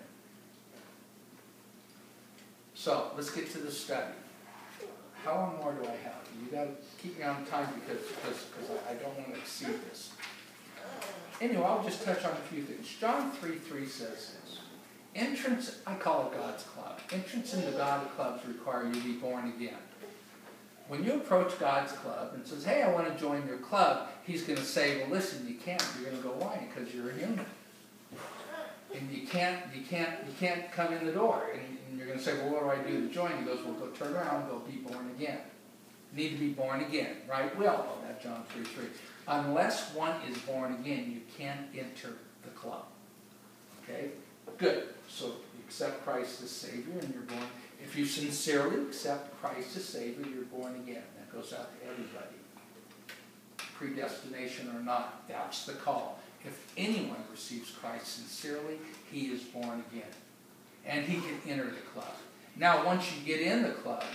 So, let's get to the study. How long more do I have? You got to keep me on time because I don't want to exceed this. Anyway, I'll just touch on a few things. John 3:3 says this. Entrance, I call it God's club. Entrance into God's clubs require you to be born again. When you approach God's club and says, hey, I want to join your club, he's going to say, well, listen, you can't. You're going to go, why? Because you're a human. And you can't come in the door. And you're going to say, well, what do I do to join? He goes, well, go turn around and go be born again. You need to be born again, right? We all know that, John 3:3. Unless one is born again, you can't enter the club. Okay? Good. So you accept Christ as Savior and you're born. If you sincerely accept Christ as Savior, you're born again. That goes out to everybody. Predestination or not, that's the call. If anyone receives Christ sincerely, he is born again. And he can enter the club. Now, once you get in the club,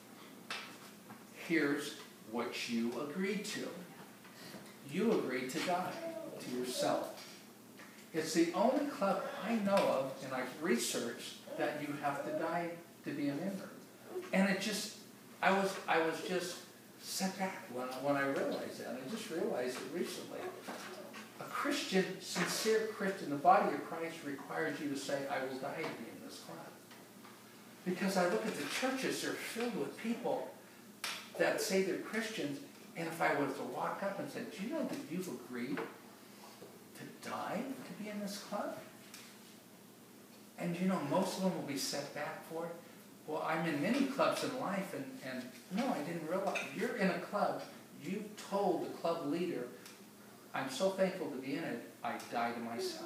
here's what you agreed to. You agreed to die to yourself. It's the only club I know of, and I've researched, that you have to die to be a member. And it just, I was just set back when I realized that. I just realized it recently. A Christian, sincere Christian, the body of Christ requires you to say, I will die to be in this club. Because I look at the churches, they're filled with people that say they're Christians, and if I was to walk up and say, do you know that you've agreed to die to be in this club? And you know, most of them will be set back for it. Well, I'm in many clubs in life, and no, I didn't realize. You're in a club, you told the club leader, I'm so thankful to be in it, I die to myself.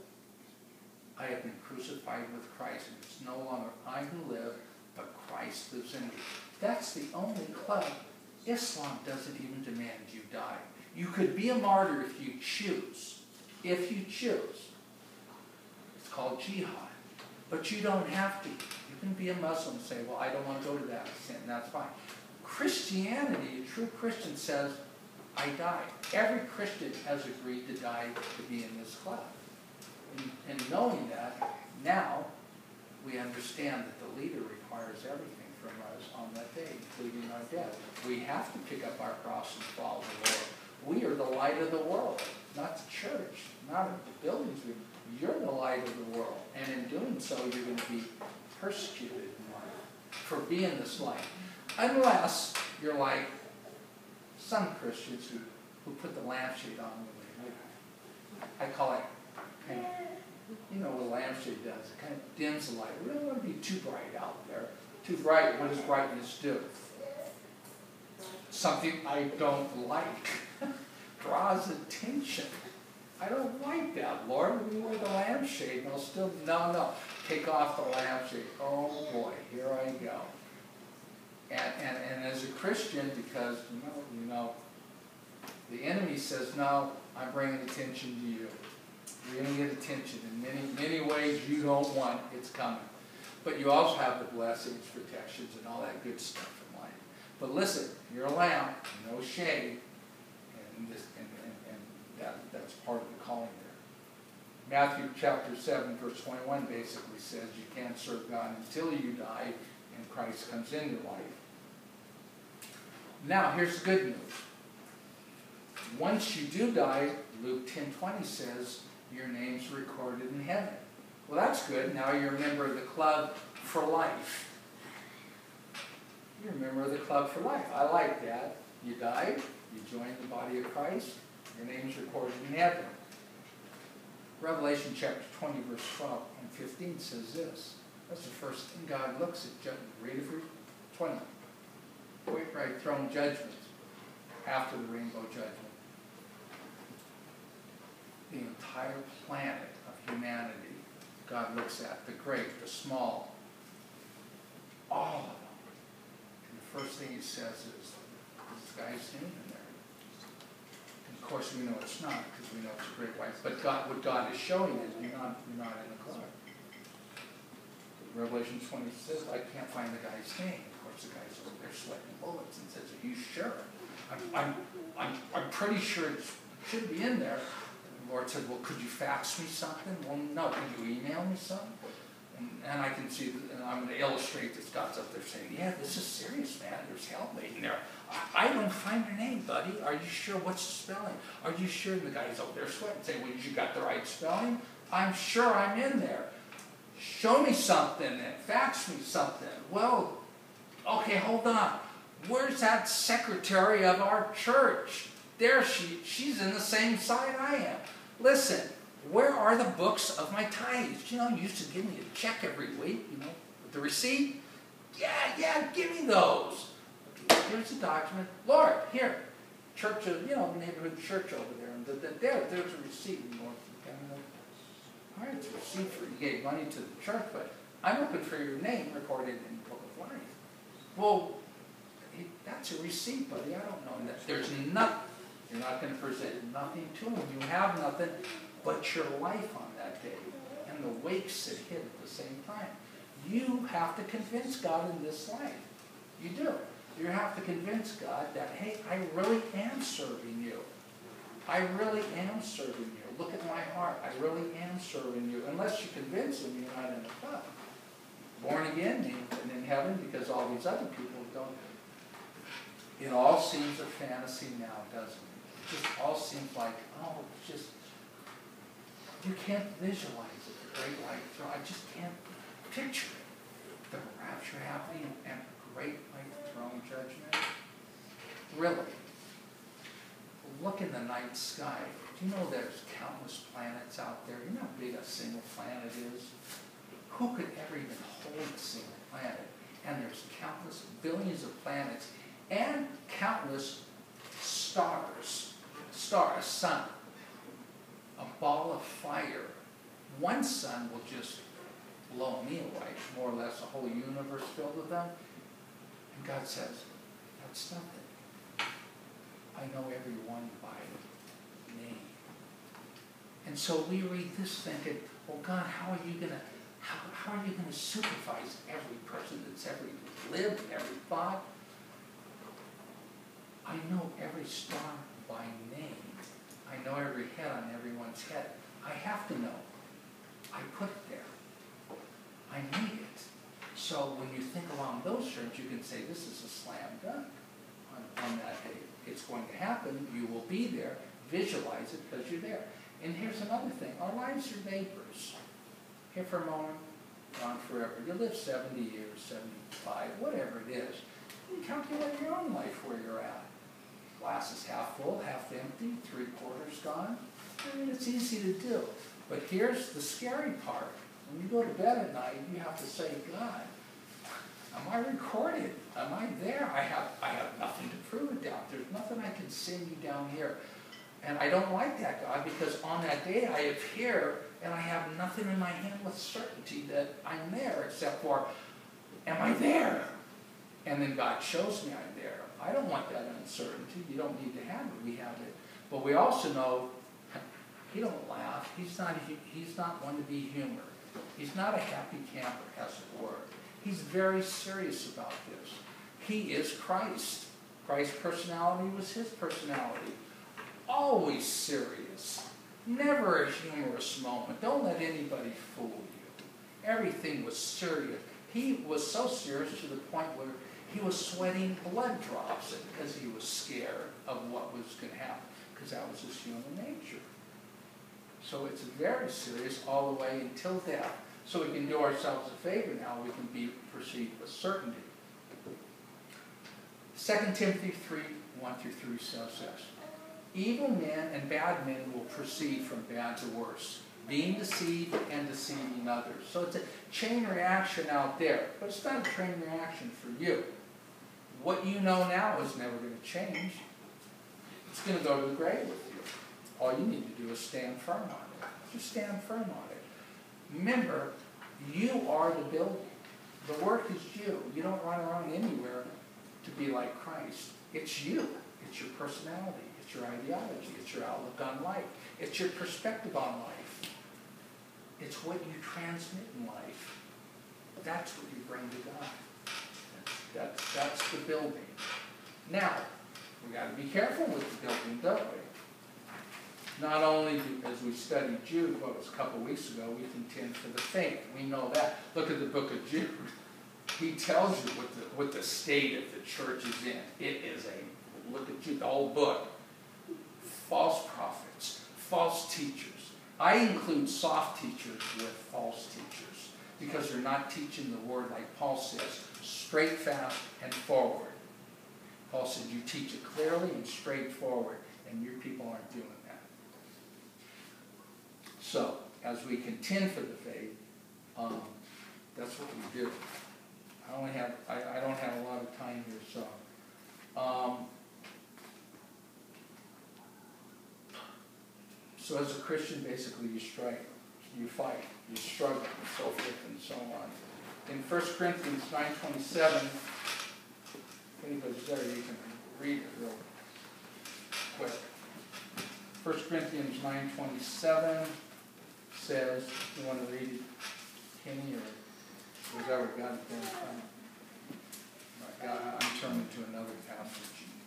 I have been crucified with Christ, and it's no longer I who live, but Christ lives in me. That's the only club. Islam doesn't even demand you die. You could be a martyr if you choose. If you choose. It's called jihad. But you don't have to. You can be a Muslim and say, well, I don't want to go to that extent, and that's fine. Christianity, a true Christian says, I die. Every Christian has agreed to die to be in this club. And knowing that, now we understand that the leader requires everything from us on that day, including our death. We have to pick up our cross and follow the Lord. We are the light of the world, not the church, not the buildings. You're the light of the world. And in doing so, you're going to be persecuted in life for being this light. Unless you're like some Christians who put the lampshade on when they leave. I call it kind of, you know what a lampshade does. It kind of dims the light. We don't want to be too bright out there. Too bright, what does brightness do? Something I don't like. Draws attention. I don't like that, Lord. We wear the lampshade and I'll still, no. Take off the lampshade. Oh boy, here I go. And as a Christian, because, you know, the enemy says, no, I'm bringing attention to you. You're going to get attention in many ways you don't want. It's coming. But you also have the blessings, protections, and all that good stuff in life. But listen, you're a lamp, no shade, and that's part of the calling there. Matthew chapter 7, verse 21 basically says you can't serve God until you die and Christ comes into your life. Now, here's the good news. Once you do die, Luke 10:20 says your name's recorded in heaven. Well, that's good. Now you're a member of the club for life. You're a member of the club for life. I like that. You died, you joined the body of Christ, your name's recorded in heaven. Revelation chapter 20, verse 12 and 15 says this. That's the first thing God looks at. Read it for 20. Right, throne judgment after the rainbow judgment. The entire planet of humanity, God looks at, the great, the small, all of them. And the first thing he says is this guy's name in there. And of course we know it's not, because we know it's a great white. But God, what God is showing is you're not in the club. Revelation 20 says, I can't find the guy's name. Of course, course, the guy's over there sweating bullets and says, "Are you sure?" I'm pretty sure it should be in there. And the Lord said, "Well, could you fax me something?" "Well, no. Can you email me something?" And I can see, and I'm going to illustrate this. God's up there saying, "Yeah, this is serious, man. There's hell waiting there. I don't find your name, buddy. Are you sure? What's the spelling? Are you sure?" And the guy's over there sweating, saying, "Well, you got the right spelling? I'm sure I'm in there. Show me something and fax me something." "Well, okay, hold on. Where's that secretary of our church? There she's in the same side I am. Listen, where are the books of my tithes? You know, you used to give me a check every week, you know, with the receipt. Yeah, give me those. Okay, here's the document. Lord, here, church of, you know, the neighborhood church over there. And there's a receipt." And Lord, all right, it's a receipt for you gave money to the church, but I'm looking for your name recorded in the Book of Life. "Well, that's a receipt, buddy. I don't know. There's nothing. You're not going to present nothing to him. You have nothing but your life on that day and the wakes that hit at the same time. You have to convince God in this life. You do. You have to convince God that, hey, I really am serving you. I really am serving you. Look at my heart. I really am serving you. Unless you convince him, you're not in the club. Born again and in heaven because all these other people don't. It all seems a fantasy now, doesn't it? It just all seems like, oh, it's just, you can't visualize it, the great white throne. I just can't picture it. The rapture happening and the great white throne judgment. Really. Look in the night sky. Do you know there's countless planets out there? You know how big a single planet is? Who could ever even hold a single planet? And there's countless billions of planets and countless stars. A sun. A ball of fire. One sun will just blow me away. More or less a whole universe filled with them. And God says, that's nothing. I know everyone by name. And so we read this thinking, well, God, how are you going to supervise every person that's ever lived, every thought? I know every star by name. I know every head on everyone's head. I have to know. I put it there. I made it. So when you think along those terms, you can say this is a slam dunk on that day. It's going to happen. You will be there. Visualize it because you're there. And here's another thing. Our lives are vapors. Here for a moment, gone forever. You live 70 years, 75, whatever it is. You calculate your own life where you're at. Glass is half full, half empty, 3/4 gone. I mean, it's easy to do. But here's the scary part. When you go to bed at night, you have to say, God, am I recorded? Am I there? I have nothing to prove it down. There's nothing I can send you down here. And I don't like that, God, because on that day I appear and I have nothing in my hand with certainty that I'm there, except for, am I there? And then God shows me I'm there. I don't want that uncertainty. You don't need to have it. We have it. But we also know he don't laugh. He's not one to be humored. He's not a happy camper, as it were. He's very serious about this. He is Christ. Christ's personality was his personality. Always serious. Never a humorous moment. Don't let anybody fool you. Everything was serious. He was so serious to the point where he was sweating blood drops because he was scared of what was going to happen, because that was his human nature. So it's very serious all the way until death. So we can do ourselves a favor now. We can proceed with certainty. 2 Timothy 3:1-3 says this. Evil men and bad men will proceed from bad to worse, being deceived and deceiving others. So it's a chain reaction out there, but it's not a chain reaction for you. What you know now is never going to change. It's going to go to the grave with you. All you need to do is stand firm on it. Just stand firm on it. Remember, you are the building. The work is you. You don't run around anywhere to be like Christ. It's you. It's your personality. It's your ideology. It's your outlook on life. It's your perspective on life. It's what you transmit in life. That's what you bring to God. That's the building. Now, we got to be careful with the building, don't we? Not only as we studied Jude, what was a couple weeks ago, we contend for the faith. We know that. Look at the book of Jude. He tells you what the state of the church is in. It is look at Jude, the whole book. False prophets, false teachers. I include soft teachers with false teachers because they're not teaching the word like Paul says, straight, fast, and forward. Paul said you teach it clearly and straightforward, and your people aren't doing that. So, as we contend for the faith, that's what we do. I don't have a lot of time here, so. So as a Christian, basically you strike, you fight, you struggle, and so forth and so on. In 1 Corinthians 9:27, if anybody's there, you can read it real quick. 1 Corinthians 9:27 says, you want to read it, Kenny, or whoever got it there? I'm turning to another passage.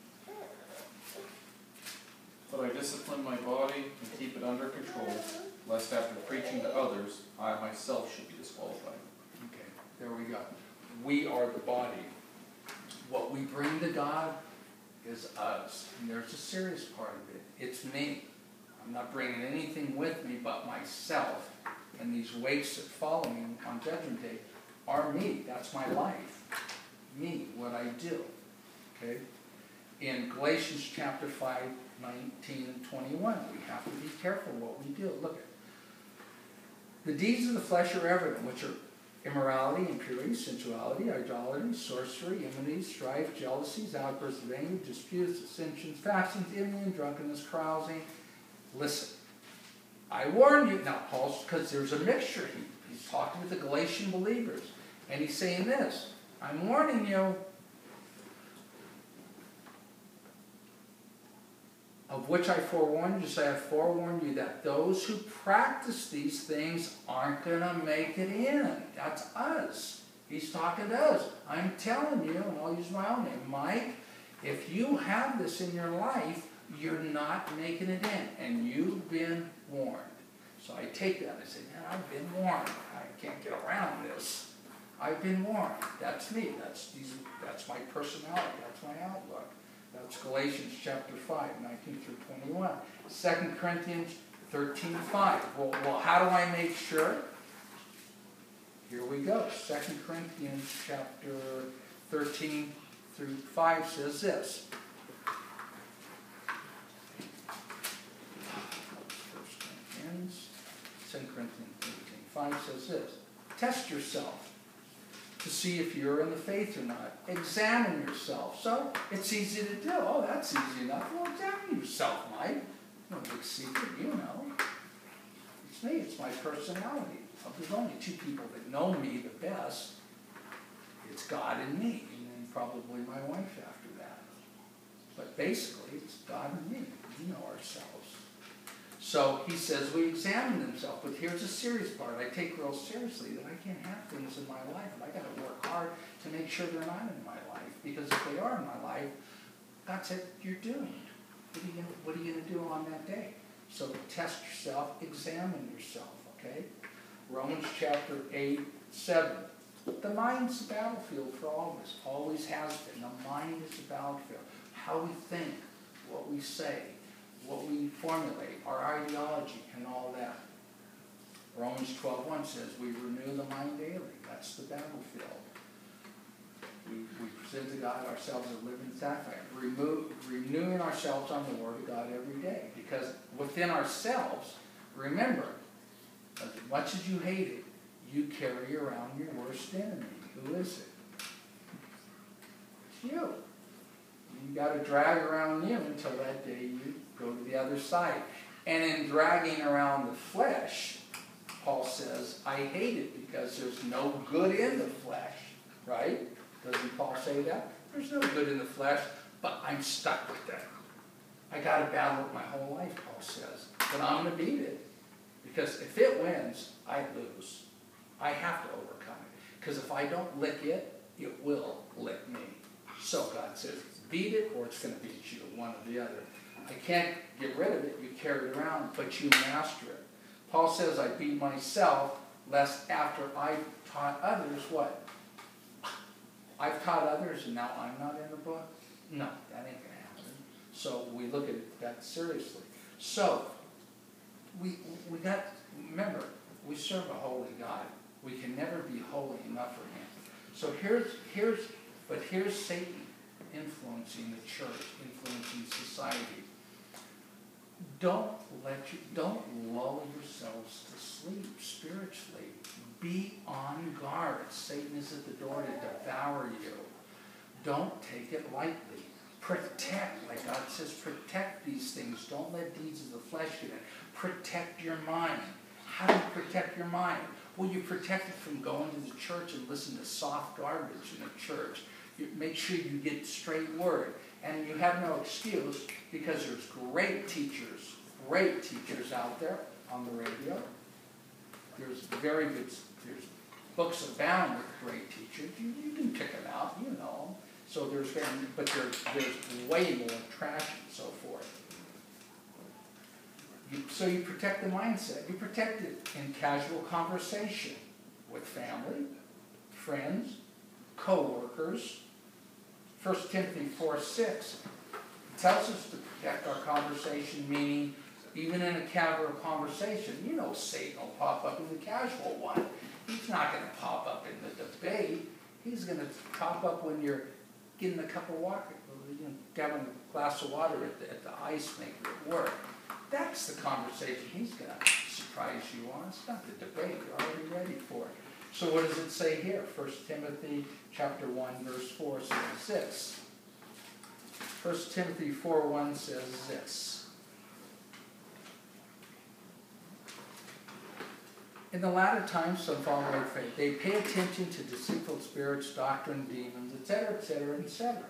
But I discipline my body and keep it under control, lest after preaching to others, I myself should be disqualified. Okay, there we go. We are the body. What we bring to God is us. And there's a serious part of it. It's me. I'm not bringing anything with me but myself. And these weights that follow me on Judgment Day are me. That's my life. Me, what I do. Okay? In Galatians chapter 5, 19 and 21, we have to be careful what we do. Look at the deeds of the flesh are evident, which are immorality, impurity, sensuality, idolatry, sorcery, enmity, strife, jealousies, outbursts of anger, disputes, dissensions, factions, envy, drunkenness, carousing. Listen, I warn you now, Paul, because there's a mixture. He's talking to the Galatian believers, and he's saying this: I'm warning you. Of which I forewarned you, so I have forewarned you that those who practice these things aren't going to make it in. That's us. He's talking to us. I'm telling you, and I'll use my own name, Mike, if you have this in your life, you're not making it in, and you've been warned. So I take that and I say, man, I've been warned. I can't get around this. I've been warned. That's me. That's my personality. That's my outlook. That's Galatians chapter 5, 19 through 21. 2 Corinthians 13:5. Well, how do I make sure? Here we go. 2 Corinthians chapter 13 through 5 says this. 2 Corinthians 13:5 says this. Test yourself to see if you're in the faith or not. Examine yourself. So, it's easy to do. Oh, that's easy enough. Well, examine yourself, Mike. No big secret, you know. It's me. It's my personality. Well, there's only two people that know me the best. It's God and me, and then probably my wife after that. But basically, it's God and me. We know ourselves. So he says we examine themselves, but here's a serious part. I take real seriously that I can't have things in my life. I got to work hard to make sure they're not in my life, because if they are in my life, God said you're doomed. What are you going to do on that day? So test yourself, examine yourself. Okay. Romans chapter 8:7. The mind's a battlefield for all of us. Always has been. The mind is a battlefield. How we think, what we say, what we formulate, our ideology, and all that. Romans 12:1 says we renew the mind daily. That's the battlefield. We present to God ourselves as a living sacrifice, renewing ourselves on the Word of God every day. Because within ourselves, remember, as much as you hate it, you carry around your worst enemy. Who is it? It's you. You got to drag around you until that day you go to the other side. And in dragging around the flesh, Paul says, I hate it because there's no good in the flesh. Right? Doesn't Paul say that? There's no good in the flesh, but I'm stuck with that. I got to battle it my whole life, Paul says. But I'm going to beat it. Because if it wins, I lose. I have to overcome it. Because if I don't lick it, it will lick me. So God says, beat it or it's going to beat you, one or the other. I can't get rid of it, you carry it around, but you master it. Paul says, I beat myself, lest after I've taught others, what? I've taught others and now I'm not in the book? No, that ain't going to happen. So we look at that seriously. So, we got, remember, we serve a holy God. We can never be holy enough for him. So here's Satan influencing the church, influencing society. Don't lull yourselves to sleep spiritually. Be on guard. Satan is at the door to devour you. Don't take it lightly. Protect, like God says, protect these things. Don't let deeds of the flesh get in. Protect your mind. How do you protect your mind? Well, you protect it from going to the church and listen to soft garbage in the church. You make sure you get straight word. And you have no excuse because there's great teachers out there on the radio. There's very good, there's books abound with great teachers. You can pick them out, you know them. So there's way more trash and so forth. So you protect the mindset. You protect it in casual conversation with family, friends, co-workers. 1 Timothy 4:6 tells us to protect our conversation, meaning even in a casual conversation, you know Satan will pop up in the casual one. He's not going to pop up in the debate. He's going to pop up when you're getting a cup of water, having a glass of water at the ice maker at work. That's the conversation he's going to surprise you on. It's not the debate. You're already ready for it. So what does it say here? 1 Timothy chapter 1, verse 4 says this. 1 Timothy 4:1 says this. In the latter times, some fall away from faith. They pay attention to deceitful spirits, doctrine, demons, etc., etc., etc.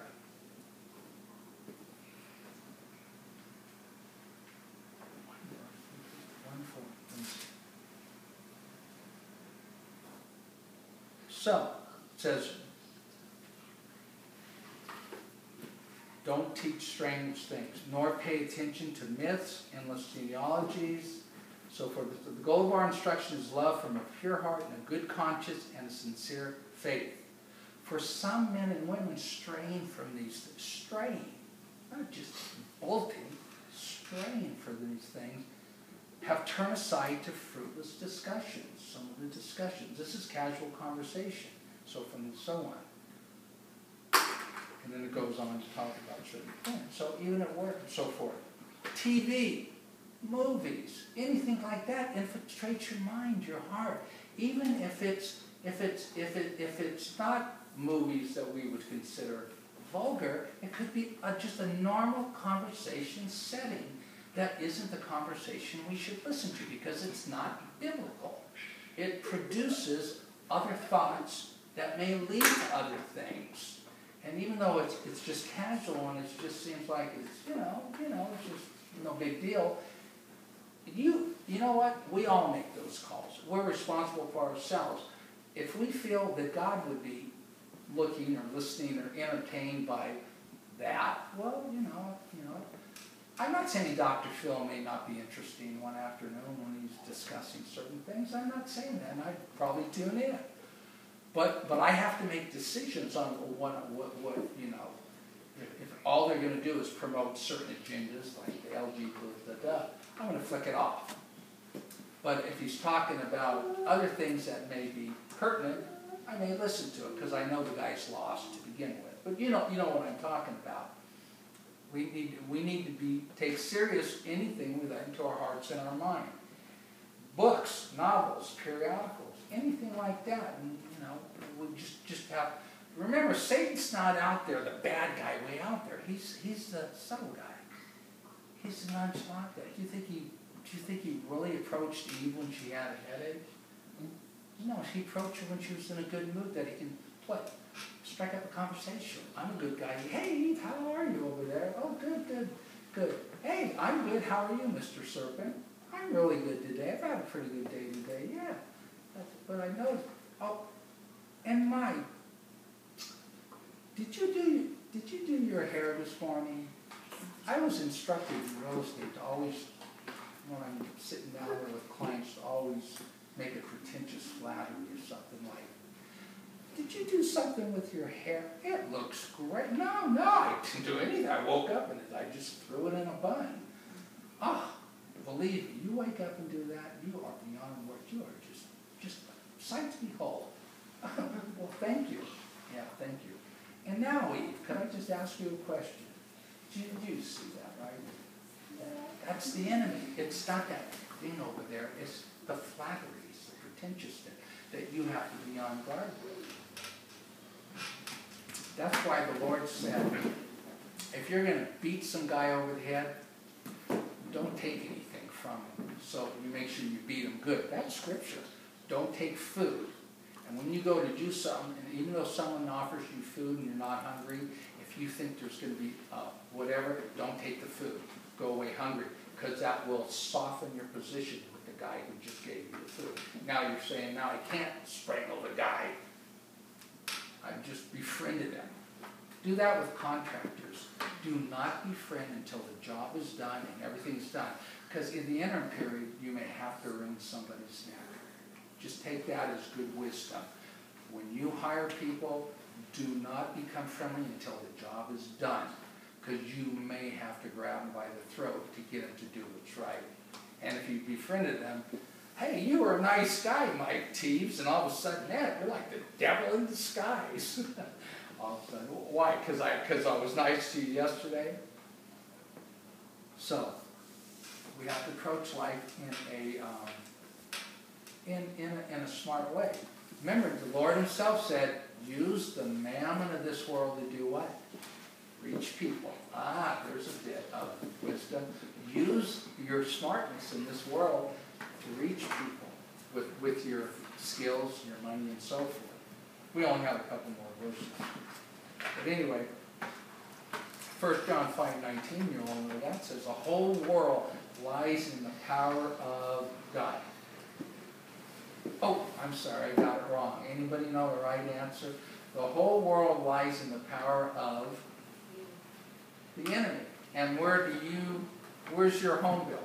So, it says, don't teach strange things, nor pay attention to myths, endless genealogies. So for the goal of our instruction is love from a pure heart and a good conscience and a sincere faith. For some men and women straying from these things, straying, not just bolting, straying for these things, have turned aside to fruitless discussions. Some of the discussions. This is casual conversation. So from and so on. And then it goes on to talk about certain things. So even at work and so forth. TV, movies, anything like that infiltrates your mind, your heart. Even if it's not movies that we would consider vulgar, it could be just a normal conversation setting that isn't the conversation we should listen to because it's not biblical. It produces other thoughts that may lead to other things. And even though it's just casual and it just seems like it's, it's just no big deal, you know what? We all make those calls. We're responsible for ourselves. If we feel that God would be looking or listening or entertained by that, well, I'm not saying Dr. Phil may not be interesting one afternoon when he's discussing certain things. I'm not saying that, and I'd probably tune in. But I have to make decisions on what if all they're going to do is promote certain agendas like the LGBT, I'm going to flick it off. But if he's talking about other things that may be pertinent, I may listen to it because I know the guy's lost to begin with. But you know what I'm talking about. We need to take serious anything we let into our hearts and our mind. Books, novels, periodicals, anything like that. And, we just have. Remember, Satan's not out there, the bad guy way out there. He's the subtle guy. He's the nonchalant guy. Do you think he really approached Eve when she had a headache? No, he approached her when she was in a good mood that he can strike up a conversation. I'm a good guy. Hey, Eve, how are you over there? Oh, good. Hey, I'm good. How are you, Mr. Serpent? I'm really good today. I've had a pretty good day today. Yeah. But I know, and Did you do your hair this morning? I was instructed in real estate to always, when I'm sitting down there with clients, to always make a pretentious flattery or something like, did you do something with your hair? It looks great. No, I didn't do anything. I woke up and I just threw it in a bun. Ah, believe me, you wake up and do that, you are beyond what you are just a sight to behold. Well, thank you. Yeah, thank you. And now, Eve, could I just ask you a question? You see that, right? That's the enemy. It's not that thing over there. It's the flatteries, the pretentiousness that you have to be on guard with. That's why the Lord said, if you're going to beat some guy over the head, don't take anything from him. So you make sure you beat him good. That's scripture. Don't take food. And when you go to do something, and even though someone offers you food and you're not hungry, if you think there's going to be whatever, don't take the food. Go away hungry, because that will soften your position with the guy who just gave you the food. Now you're saying, now I can't strangle the guy. I've just befriended him. Do that with contractors. Do not befriend until the job is done and everything's done. Because in the interim period, you may have to wring somebody's neck. Just take that as good wisdom. When you hire people, do not become friendly until the job is done, because you may have to grab them by the throat to get them to do what's right. And if you befriended them, hey, you were a nice guy, Mike Teves, and all of a sudden, man, you're like the devil in disguise. All of a sudden, why? Because I was nice to you yesterday? So, we have to approach life in a smart way. Remember, the Lord himself said, use the mammon of this world to do what? Reach people. Ah, there's a bit of wisdom. Use your smartness in this world to reach people with your skills, your money, and so forth. We only have a couple more verses. But anyway, 1 John 5:19, you all know that, says, the whole world lies in the power of God. Oh, I'm sorry, I got it wrong. Anybody know the right answer? The whole world lies in the power of the enemy. And where's your home bill?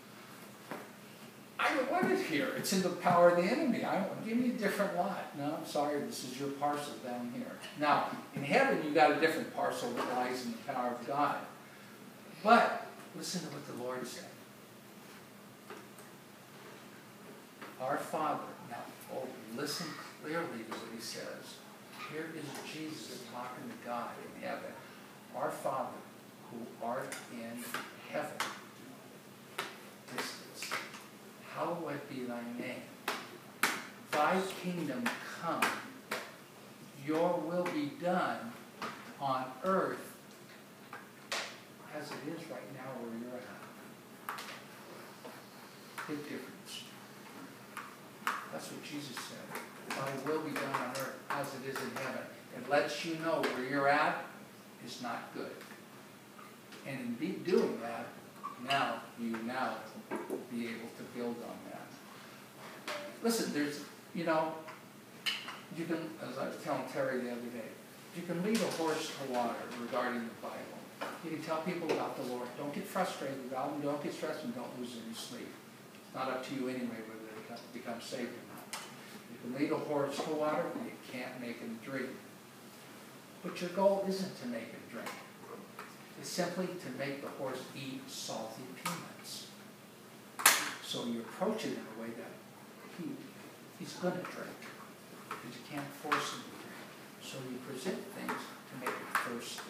I don't want it here. It's in the power of the enemy. Give me a different lot. No, I'm sorry, this is your parcel down here. Now, in heaven, you got a different parcel that lies in the power of God. But listen to what the Lord said. Our Father, now, listen clearly to what he says. Here is Jesus talking to God in heaven. Our Father, who art in heaven. Distance. Hallowed be thy name. Thy kingdom come. Your will be done on earth as it is right now where you're at. Big difference. That's what Jesus said. Thy will be done on earth as it is in heaven. It lets you know where you're at is not good. And in doing that, now be able to build on that. Listen, you can, as I was telling Terry the other day, you can lead a horse to water regarding the Bible. You can tell people about the Lord. Don't get frustrated about them. Don't get stressed and don't lose any sleep. It's not up to you anyway whether they become saved or not. You can lead a horse to water, but you can't make him drink. But your goal isn't to make him drink. It's simply to make the horse eat salty peanuts. So you approach it in a way that he's going to drink, because you can't force him to drink. So you present things to make him thirsty.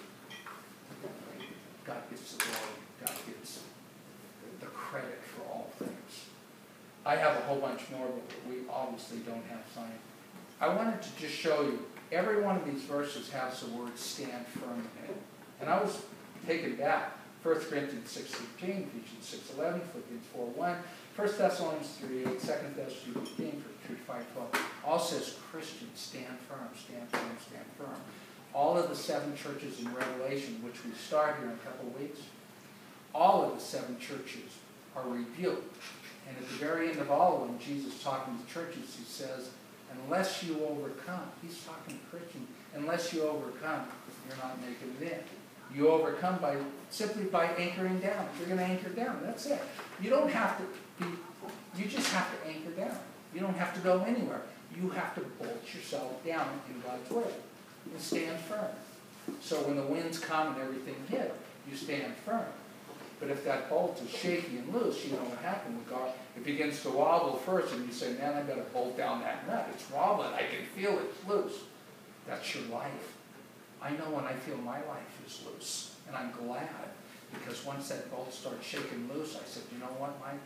God gets the glory. God gets the credit for all things. I have a whole bunch more, but we obviously don't have time. I wanted to just show you, every one of these verses has the word stand firm in it. And I was taken back. 1 Corinthians 6:15, Ephesians 6:11, Philippians 4:1, 1 Thessalonians 3:8, 2 Thessalonians 15, 5:12. All says Christians, stand firm, stand firm, stand firm. All of the 7 churches in Revelation, which we start here in a couple of weeks, all of the 7 churches are revealed. And at the very end of all of them, Jesus talking to the churches, he says, Unless you overcome, he's talking to Christians, unless you overcome, you're not making it in. You overcome simply by anchoring down. You're going to anchor down, that's it. You don't have to be, you just have to anchor down. You don't have to go anywhere. You have to bolt yourself down in God's word and stand firm. So when the winds come and everything hit, you stand firm. But if that bolt is shaky and loose, you know what happened with God. It begins to wobble first, and you say, man, I've got to bolt down that nut. It's wobbling. I can feel it's loose. That's your life. I know when I feel my life is loose, and I'm glad, because once that bolt starts shaking loose, I said, you know what, Mike?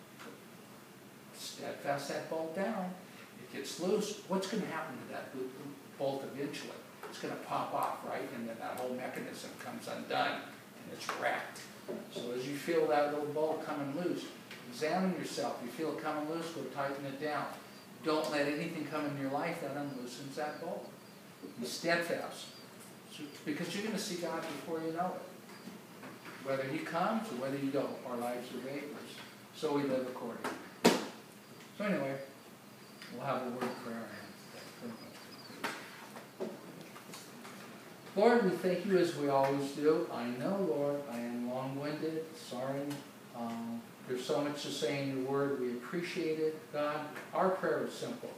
Steadfast that bolt down. It gets loose. What's going to happen to that bolt eventually? It's going to pop off, right? And then that whole mechanism comes undone, and it's wrecked. So as you feel that little bolt coming loose, examine yourself. You feel it coming loose, go tighten it down. Don't let anything come in your life that unloosens that bolt. Be steadfast. Because you're going to see God before you know it. Whether he comes or whether you don't, our lives are vapors. So we live accordingly. So anyway, we'll have a word of prayer. Lord, we thank you as we always do. I know, Lord, I am long-winded. Sorry. There's so much to say in your word. We appreciate it, God. Our prayer is simple.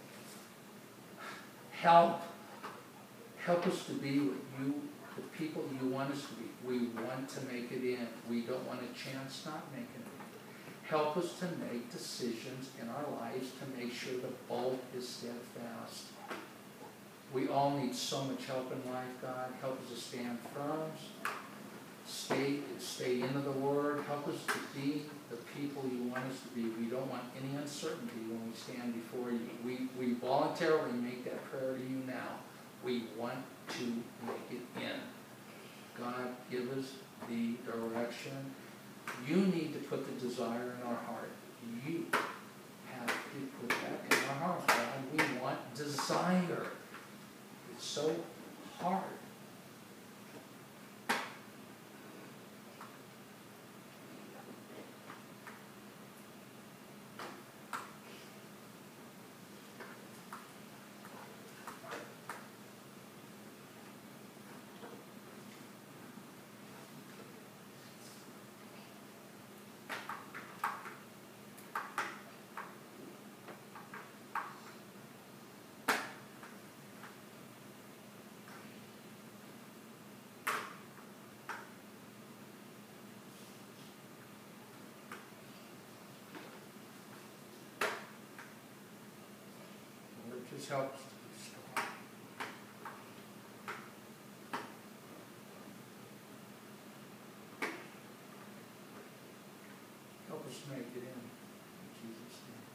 Help us to be what you, the people you want us to be. We want to make it in. We don't want a chance not making it. Help us to make decisions in our lives to make sure the bolt is steadfast. We all need so much help in life, God. Help us to stand firm. Stay into the Word. Help us to be the people you want us to be. We don't want any uncertainty when we stand before you. We voluntarily make that prayer to you now. We want to make it in. God, give us the direction. You need to put the desire in our heart. You have to put that in our heart, God. We want desire. It's so hard. It just helps to be strong. Help us make it in Jesus' name.